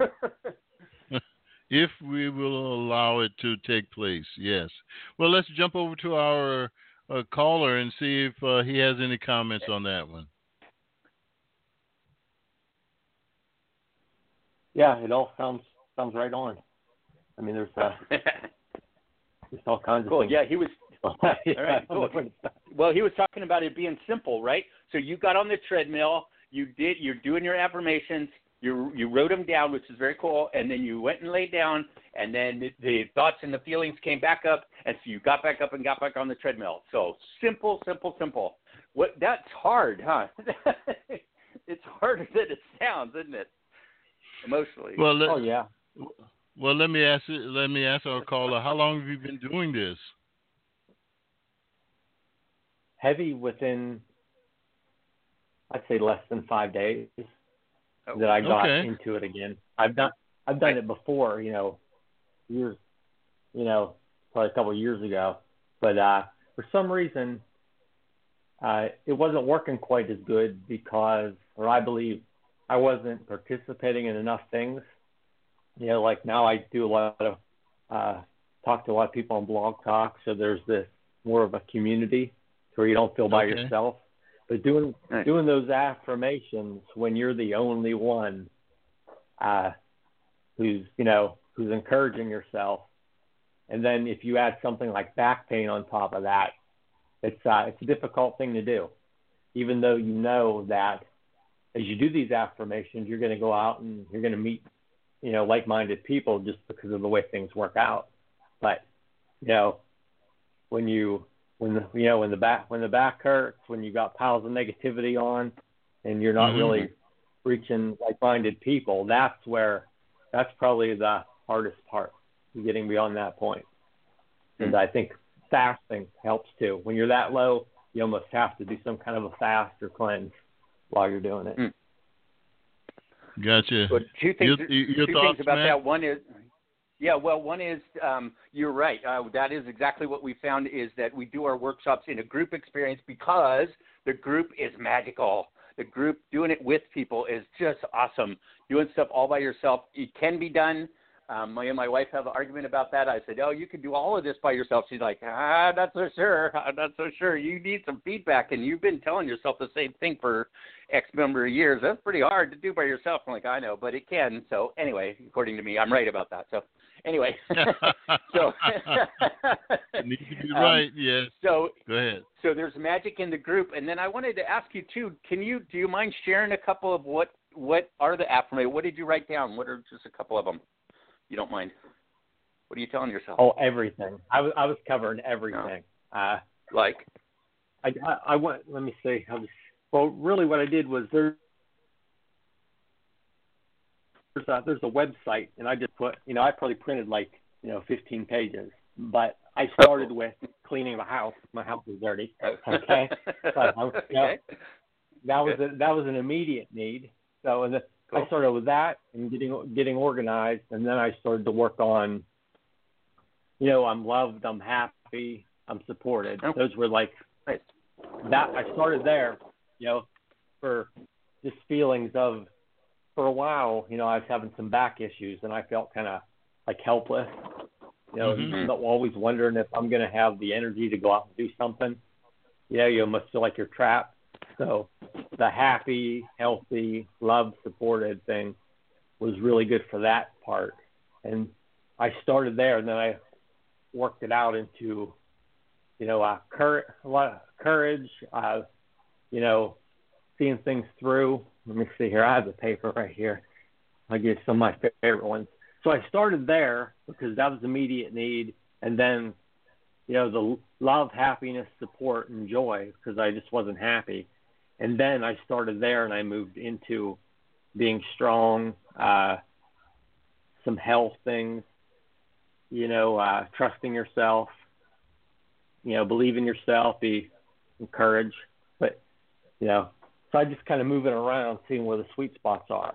B: If we will allow it to take place, yes. Well, let's jump over to our uh, caller and see if uh, he has any comments on that one.
D: Yeah, it all sounds sounds right on. I mean, there's uh, there's all kinds
C: cool.
D: of things.
C: Yeah, he was.
D: yeah,
C: all right, cool. Well, he was talking about it being simple, right? So you got on the treadmill, you did, you're doing your affirmations. You you wrote them down, which is very cool, and then you went and laid down, and then the, the thoughts and the feelings came back up, and so you got back up and got back on the treadmill. So simple, simple, simple. What that's hard, huh? It's harder than it sounds, isn't it? Emotionally.
B: Well, let,
D: oh yeah.
B: Well, let me ask let me ask our caller. How long have you been doing this?
D: Heavy within, I'd say, less than five days.
C: Oh,
D: that I got
B: okay.
D: into it again. I've done I've done it before, you know, years, you know, probably a couple of years ago. But uh, for some reason, uh, it wasn't working quite as good because, or I believe, I wasn't participating in enough things. You know, like now I do a lot of uh, talk to a lot of people on Blog Talk, so there's this more of a community where you don't feel by
B: okay.
D: yourself. But doing
C: nice.
D: doing those affirmations when you're the only one uh, who's you know who's encouraging yourself, and then if you add something like back pain on top of that, it's uh, it's a difficult thing to do. Even though you know that as you do these affirmations, you're going to go out and you're going to meet you know like-minded people just because of the way things work out. But you know when you When the, you know when the back when the back hurts, when you got piles of negativity on, and you're not
B: mm-hmm.
D: really reaching like-minded people, that's where that's probably the hardest part, getting beyond that point. Mm-hmm. And I think fasting helps too. When you're that low, you almost have to do some kind of a fast or cleanse while you're doing it.
C: Mm.
B: Gotcha.
C: Well, two things.
B: Your, your
C: two
B: thoughts,
C: things about
B: Matt?
C: that. One is. Yeah, well, one is um, you're right. Uh, that is exactly what we found is that we do our workshops in a group experience because the group is magical. The group doing it with people is just awesome. Doing stuff all by yourself, it can be done. Um, me and my wife have an argument about that. I said, oh, you can do all of this by yourself. She's like, ah, not so sure. I'm not so sure. You need some feedback, and you've been telling yourself the same thing for X number of years. That's pretty hard to do by yourself. I'm like, I know, but it can. So anyway, according to me, I'm right about that. So anyway, so
B: you need to be right. Um, yes.
C: So
B: go ahead.
C: So there's magic in the group, and then I wanted to ask you too. Can you do you mind sharing a couple of what what are the affirmations? What did you write down? What are just a couple of them? You don't mind? What are you telling yourself?
D: Oh, everything. I was I was covering everything. Oh. Uh,
C: like,
D: I, I I went. Let me see. I was well. Really, what I did was there. There's a, there's a website, and I just put, you know, I probably printed like, you know, fifteen pages, but I started with cleaning the house. My house was dirty. Okay, so I, you know,
C: okay.
D: that was a, that was an immediate need. So and the,
C: Cool.
D: I started with that and getting getting organized, and then I started to work on, you know, I'm loved, I'm happy, I'm supported.
C: Oh.
D: Those were like
C: Nice.
D: that. I started there, you know, for just feelings of, for a while, you know, I was having some back issues, and I felt kind of like helpless. You know,
B: Mhm.
D: always wondering if I'm going to have the energy to go out and do something. You know, you almost feel like you're trapped. So the happy, healthy, love supported thing was really good for that part. And I started there, and then I worked it out into, you know, uh, cur- a lot of courage, uh, you know, seeing things through. Let me see here. I have the paper right here. I'll give you some of my favorite ones. So I started there because that was immediate need. And then, you know, the love, happiness, support, and joy, because I just wasn't happy. And then I started there, and I moved into being strong, uh, some health things, you know, uh, trusting yourself, you know, believe in yourself, be encouraged. But, you know, so I just kind of moving around, seeing where the sweet spots are.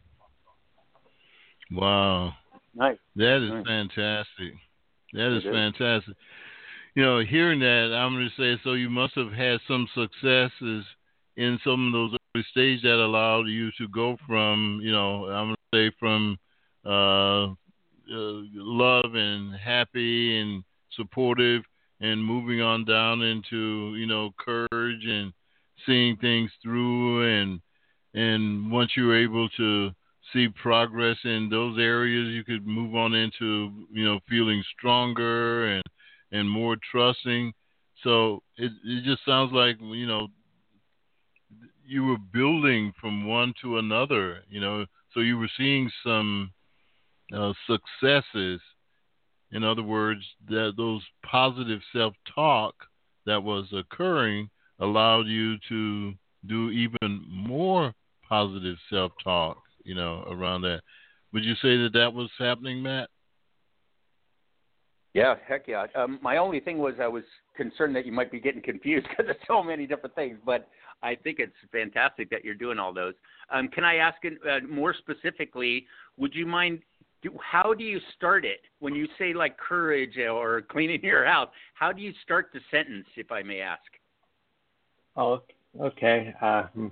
B: Wow.
C: Nice.
B: That is
C: Nice.
B: fantastic. That is
C: It is.
B: fantastic. You know, hearing that, I'm going to say, so you must have had some successes in some of those early stages that allowed you to go from, you know, I'm going to say from uh, uh, love and happy and supportive and moving on down into, you know, courage and seeing things through. And, and once you were able to see progress in those areas, you could move on into, you know, feeling stronger and, and more trusting. So it it just sounds like, you know, you were building from one to another, you know, so you were seeing some uh, successes. In other words, that those positive self-talk that was occurring allowed you to do even more positive self-talk, you know, around that. Would you say that that was happening, Matt?
C: Yeah, heck yeah. Um, my only thing was I was concerned that you might be getting confused because there's so many different things, but I think it's fantastic that you're doing all those. Um, can I ask uh, more specifically, would you mind, do, how do you start it? When you say like courage or cleaning your house, how do you start the sentence, if I may ask?
D: Oh, okay. Uh, hmm.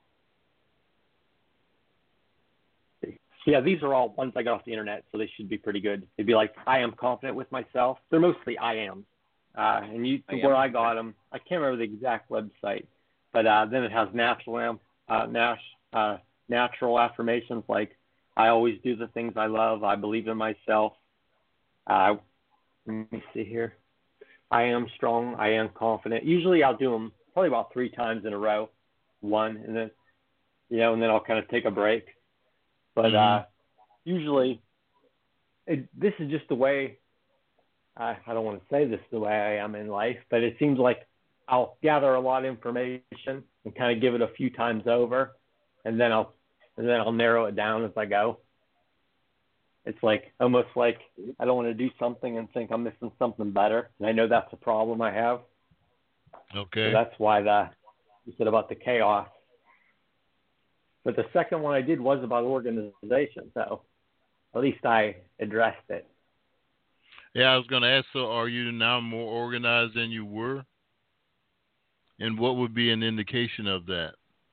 D: Yeah, these are all ones I got off the internet, so they should be pretty good. They'd be like, I am confident with myself. They're mostly I am. Uh, and you,
C: I
D: where
C: am.
D: I got them, I can't remember the exact website, but uh, then it has natural, uh, nat- uh, natural affirmations like, I always do the things I love. I believe in myself. Uh, let me see here. I am strong. I am confident. Usually I'll do them probably about three times in a row, one, and then, you know, and then I'll kind of take a break. But
B: Mm-hmm.
D: uh, usually, it, this is just the way, I, I don't want to say this the way I am in life, but it seems like I'll gather a lot of information and kind of give it a few times over, and then I'll and then I'll narrow it down as I go. It's like almost like I don't want to do something and think I'm missing something better, and I know that's a problem I have.
B: Okay.
D: So that's why the you said about the chaos. But the second one I did was about organization, so at least I addressed it.
B: Yeah, I was going to ask, so are you now more organized than you were? And what would be an indication of that?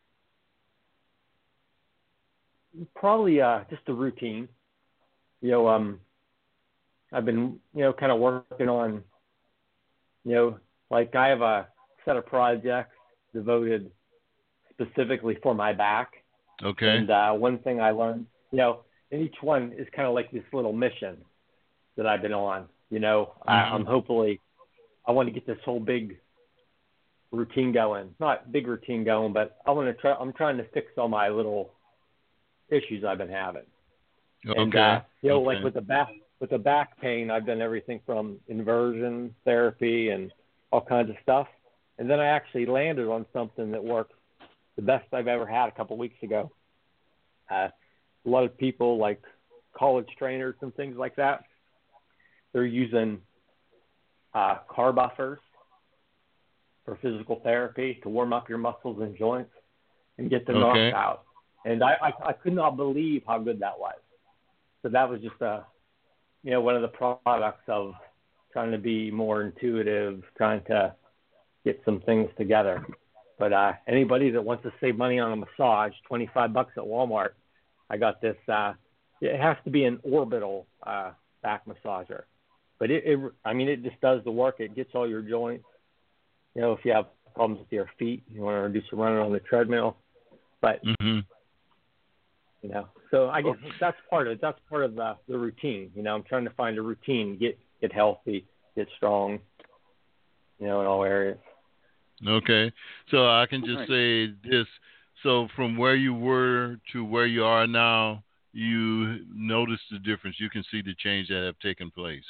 D: Probably uh, just a routine. You know, um, I've been, you know, kind of working on, you know, like I have a set of projects devoted specifically for my back.
B: Okay.
D: And uh, one thing I learned, you know, and each one is kind of like this little mission that I've been on. You know,
B: Mm-hmm.
D: I, I'm hopefully, I want to get this whole big routine going. Not big routine going, but I want to try. I'm trying to fix all my little issues I've been having.
B: Okay.
D: And uh, you know,
B: okay.
D: like with the back with the back pain, I've done everything from inversion therapy and all kinds of stuff. And then I actually landed on something that works the best I've ever had a couple weeks ago. Uh, a lot of people, like college trainers and things like that, they're using uh, car buffers for physical therapy to warm up your muscles and joints and get the
B: Okay.
D: knock out. And I, I, I could not believe how good that was. So that was just a, you know, one of the products of trying to be more intuitive, trying to get some things together. But uh, anybody that wants to save money on a massage, twenty-five bucks at Walmart, I got this. Uh, it has to be an orbital uh, back massager. But it, it, I mean, it just does the work. It gets all your joints. You know, if you have problems with your feet, you want to reduce the running on the treadmill. But,
B: Mm-hmm.
D: you know, so I guess that's part of that's part of the, the routine. You know, I'm trying to find a routine, get get healthy, get strong, you know, in all areas.
B: Okay. So I can just
C: Right.
B: say this. So from where you were to where you are now, you notice the difference. You can see the change that have taken place.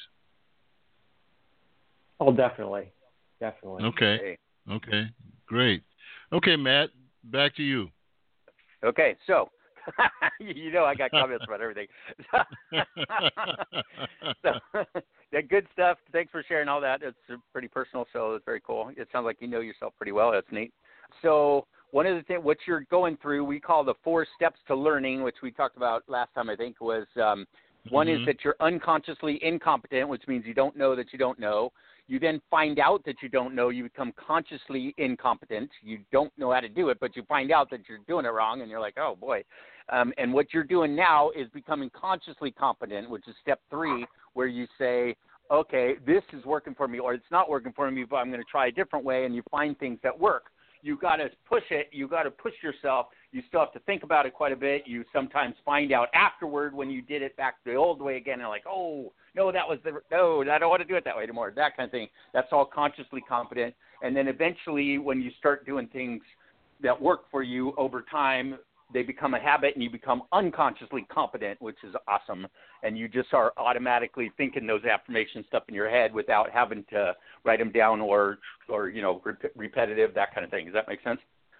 D: Oh, definitely. Definitely.
B: Okay.
C: Hey.
B: Okay. Great. Okay, Matt, back to you.
C: Okay, so you know I got comments about everything. So, yeah, good stuff. Thanks for sharing all that. It's pretty personal, so it's very cool. It sounds like you know yourself pretty well. That's neat. So one of the things, what you're going through, we call the four steps to learning, which we talked about last time, I think, was um, one
B: Mhm.
C: is that you're unconsciously incompetent, which means you don't know that you don't know. You then find out that you don't know. You become consciously incompetent. You don't know how to do it, but you find out that you're doing it wrong, and you're like, oh, boy. Um, and what you're doing now is becoming consciously competent, which is step three, where you say, okay, this is working for me, or it's not working for me, but I'm going to try a different way, and you find things that work. You got to push it. You got to push yourself. You still have to think about it quite a bit. You sometimes find out afterward when you did it back the old way again, and like, oh, no, that was the no, I don't want to do it that way anymore. That kind of thing. That's all consciously competent. And then eventually, when you start doing things that work for you over time, they become a habit, and you become unconsciously competent, which is awesome. And you just are automatically thinking those affirmation stuff in your head without having to write them down or, or you know, rep- repetitive, that kind of thing. Does that make sense?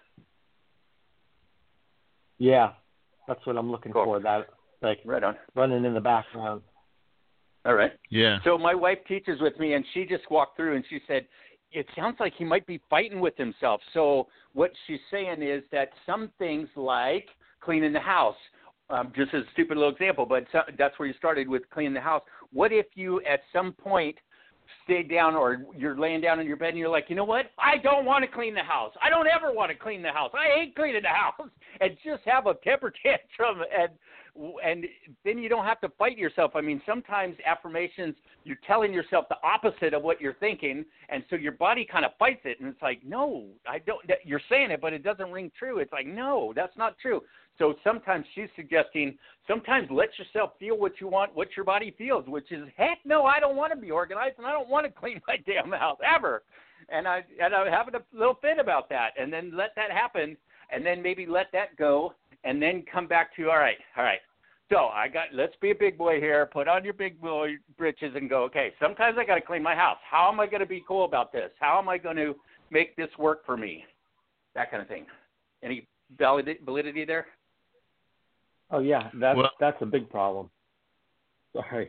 D: Yeah, that's what I'm looking
C: Cool.
D: for. That like
C: Right on.
D: running in the background.
C: All right.
B: Yeah.
C: So my wife teaches with me, and she just walked through, and she said, it sounds like he might be fighting with himself. So what she's saying is that some things like cleaning the house, um, just as a stupid little example, but so, that's where you started with cleaning the house. What if you at some point stayed down, or you're laying down in your bed and you're like, you know what? I don't want to clean the house. I don't ever want to clean the house. I hate cleaning the house. And just have a temper tantrum, and and then you don't have to fight yourself. I mean, sometimes affirmations, you're telling yourself the opposite of what you're thinking, and so your body kind of fights it, and it's like, no, I don't. You're saying it, but it doesn't ring true. It's like, no, that's not true. So sometimes she's suggesting, sometimes let yourself feel what you want, what your body feels, which is, heck no, I don't want to be organized, and I don't want to clean my damn house ever. And I and I'm having a little fit about that, and then let that happen, and then maybe let that go, and then come back to, all right, all right. So I got, let's be a big boy here. Put on your big boy britches and go, okay, sometimes I got to clean my house. How am I going to be cool about this? How am I going to make this work for me? That kind of thing. Any valid- validity there?
D: Oh yeah, that's
B: Well-
D: that's a big problem. Sorry.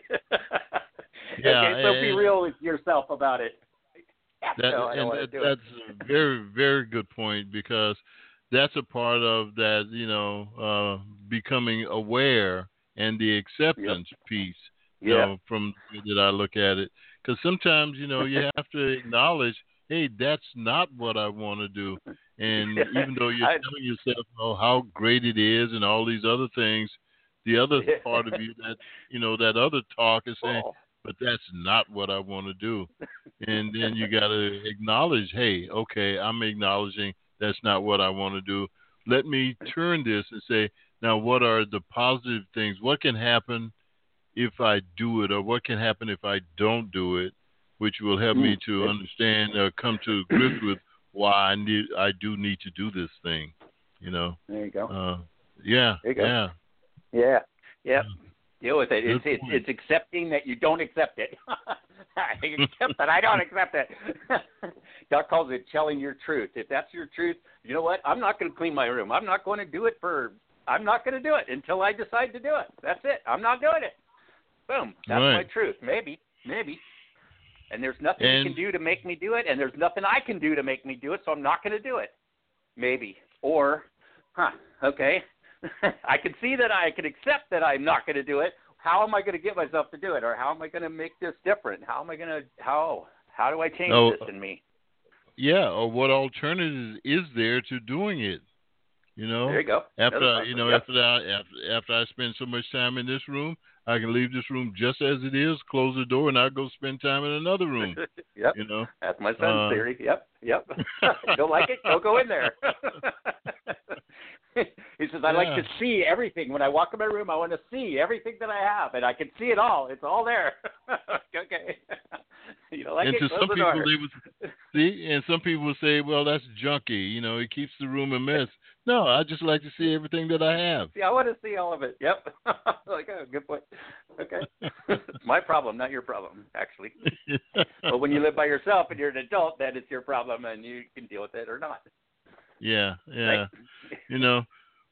B: Yeah,
C: Okay, so be
B: and-
C: real with yourself about it.
B: That,
C: no, I don't
B: and
C: want to
B: that,
C: do it.
B: that's a very, very good point, because that's a part of that, you know, uh, becoming aware and the acceptance piece, you
C: Yeah.
B: know, from the way that I look at it. Because sometimes, you know, you have to acknowledge, hey, that's not what I want to do. And even though you're
C: I-
B: telling yourself, oh, how great it is and all these other things, the other part of you that, you know, that other talk is saying,
C: Oh.
B: but that's not what I want to do. And then you got to acknowledge, hey, okay, I'm acknowledging that's not what I want to do. Let me turn this and say, now what are the positive things? What can happen if I do it, or what can happen if I don't do it, which will help me
C: Mm.
B: to understand or come to grips with why I need, I do need to do this thing, you know?
C: There you go.
B: Uh, yeah,
C: There you go.
B: yeah.
C: Yeah. Yep. Deal with it. It's,
B: Good
C: it's
B: point.
C: it's accepting that you don't accept it. I accept that I don't accept it. Doc calls it telling your truth. If that's your truth, you know what? I'm not going to clean my room. I'm not going to do it for. I'm not going to do it until I decide to do it. That's it. I'm not doing it. Boom. That's
B: Right.
C: my truth. Maybe. Maybe. And there's nothing
B: and,
C: you can do to make me do it, and there's nothing I can do to make me do it, so I'm not going to do it. Maybe. Or, huh, okay, I can see that I can accept that I'm not going to do it. How am I going to get myself to do it? Or how am I going to make this different? How am I going to, how, how do I change
B: oh,
C: this in me?
B: Yeah, or what alternative is there to doing it? You know,
C: there you go.
B: After you know,
C: yep.
B: after I after, after I spend so much time in this room, I can leave this room just as it is, close the door, and I go spend time in another room.
C: Yep.
B: You know,
C: that's my son's
B: uh,
C: theory. Yep. Yep. Don't like it? Don't go in there. He says, I
B: yeah.
C: like to see everything. When I walk in my room, I want to see everything that I have, and I can see it all. It's all there. Okay. You don't like
B: and
C: it?
B: to
C: Close
B: some
C: the
B: people,
C: door.
B: they would see, and some people would say, "Well, that's junky. You know, it keeps the room a mess." No, I just like to see everything that I have.
C: See, I want to see all of it. Yep. Like, oh, good point. Okay. It's my problem, not your problem, actually. But when you live by yourself and you're an adult, then it's your problem, and you can deal with it or not.
B: Yeah, yeah.
C: Right?
B: You know,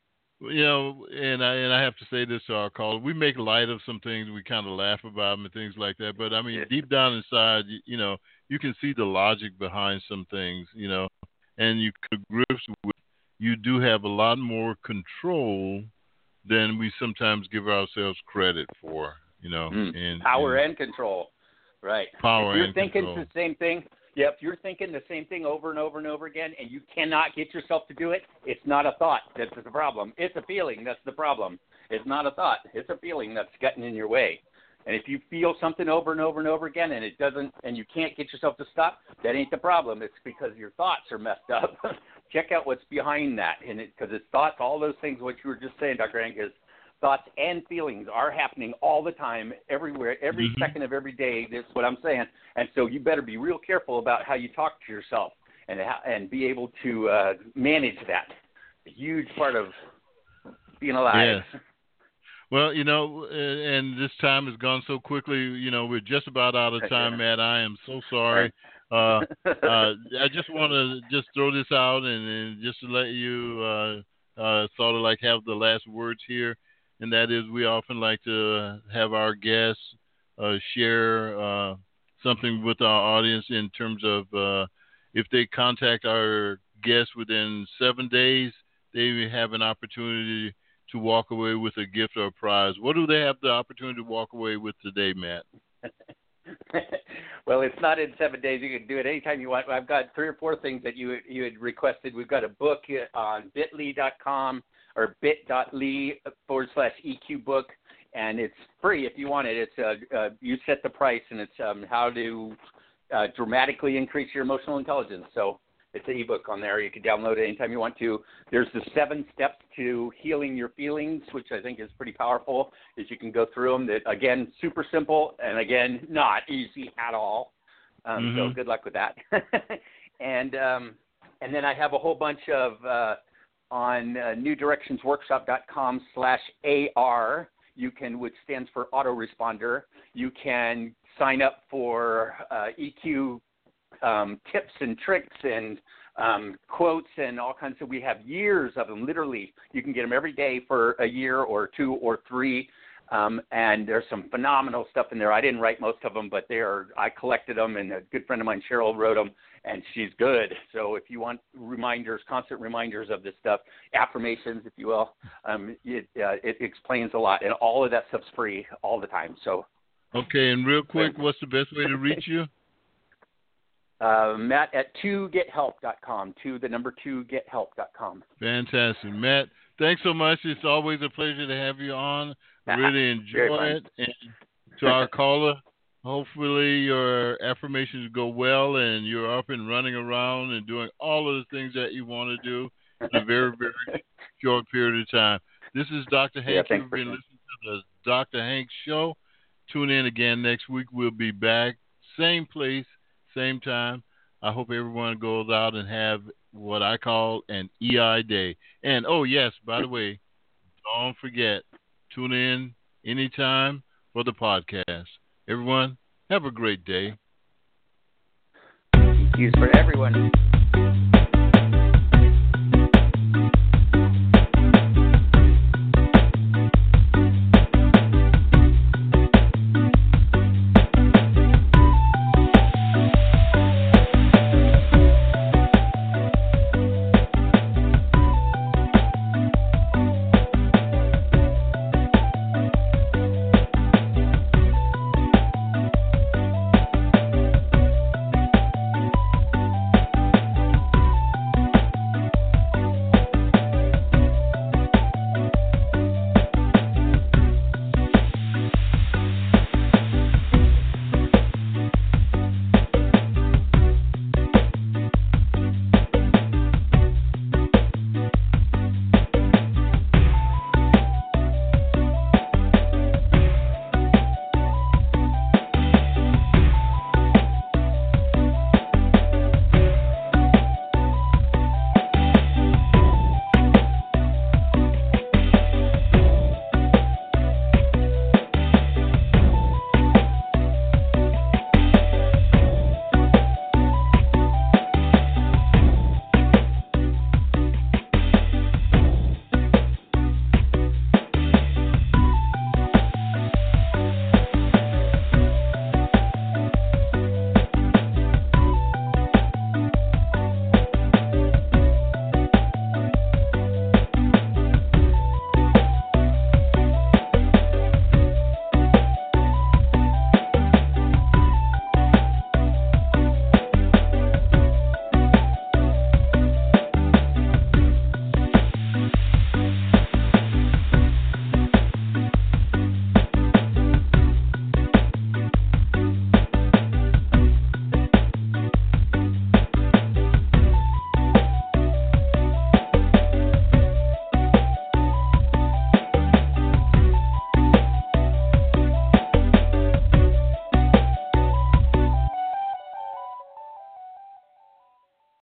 B: you know, and I and I have to say this to our callers: we make light of some things, we kind of laugh about them and things like that. But I mean,
C: Yeah.
B: deep down inside, you, you know, you can see the logic behind some things, you know, and you can grips with. You do have a lot more control than we sometimes give ourselves credit for, you know.
C: Mm.
B: And,
C: Power
B: and
C: and control. Right.
B: Power
C: if you're
B: and
C: thinking
B: control.
C: the same thing, yeah, if you're thinking the same thing over and over and over again and you cannot get yourself to do it, it's not a thought that's the problem. It's a feeling that's the problem. It's not a thought. It's a feeling that's getting in your way. And if you feel something over and over and over again and it doesn't, and you can't get yourself to stop, that ain't the problem. It's because your thoughts are messed up. Check out what's behind that. And it, because it's thoughts, all those things, what you were just saying, Doctor Hank, is thoughts and feelings are happening all the time, everywhere, every
B: mm-hmm.
C: second of every day. That's what I'm saying. And so you better be real careful about how you talk to yourself and how, and be able to uh, manage that. A huge part of being alive.
B: Yes. Well, you know, and this time has gone so quickly. You know, we're just about out of time,
C: Yeah.
B: Matt. I am so sorry. Uh, uh, I just want to just throw this out and, and just to let you uh, uh, sort of like have the last words here, and that is we often like to have our guests uh, share uh, something with our audience in terms of uh, if they contact our guests within seven days, they have an opportunity to walk away with a gift or a prize. What do they have the opportunity to walk away with today, Matt?
C: Well, it's not in seven days. You can do it anytime you want. I've got three or four things that you you had requested. We've got a book on bit dot ly dot com or bit dot l y forward slash EQ book, and it's free if you want it. It's uh, uh, you set the price, and it's um, how to uh, dramatically increase your emotional intelligence. So it's an ebook on there. You can download it anytime you want to. There's the seven steps to healing your feelings, which I think is pretty powerful, is you can go through them. That, again, super simple, and, again, not easy at all. Um,
B: mm-hmm.
C: So good luck with that. and um, and then I have a whole bunch of, uh, on uh, new directions workshop dot com slash A R, you can, which stands for autoresponder, you can sign up for uh, E Q Um, tips and tricks and um, quotes and all kinds of. We have years of them. Literally, you can get them every day for a year or two or three. Um, and there's some phenomenal stuff in there. I didn't write most of them, but they are. I collected them, and a good friend of mine, Cheryl, wrote them, and she's good. So if you want reminders, constant reminders of this stuff, affirmations, if you will, um, it uh, it explains a lot, and all of that stuff's free all the time. So.
B: Okay, and real quick, what's the best way to reach you?
C: Uh, Matt at two get help dot com, two, the number two get help dot com.
B: Fantastic. Matt, thanks so much. It's always a pleasure to have you on. I really enjoy it. And to our caller, hopefully your affirmations go well and you're up and running around and doing all of the things that you want to do in a very, very short period of time. This is Doctor Hank.
C: Yeah,
B: You've been listening to the Doctor Hank Show. Tune in again next week. We'll be back. Same place. Same time. I hope everyone goes out and have what I call an E I day. And, oh, yes, by the way, don't forget, tune in anytime for the podcast. Everyone, have a great day.
C: Use for everyone.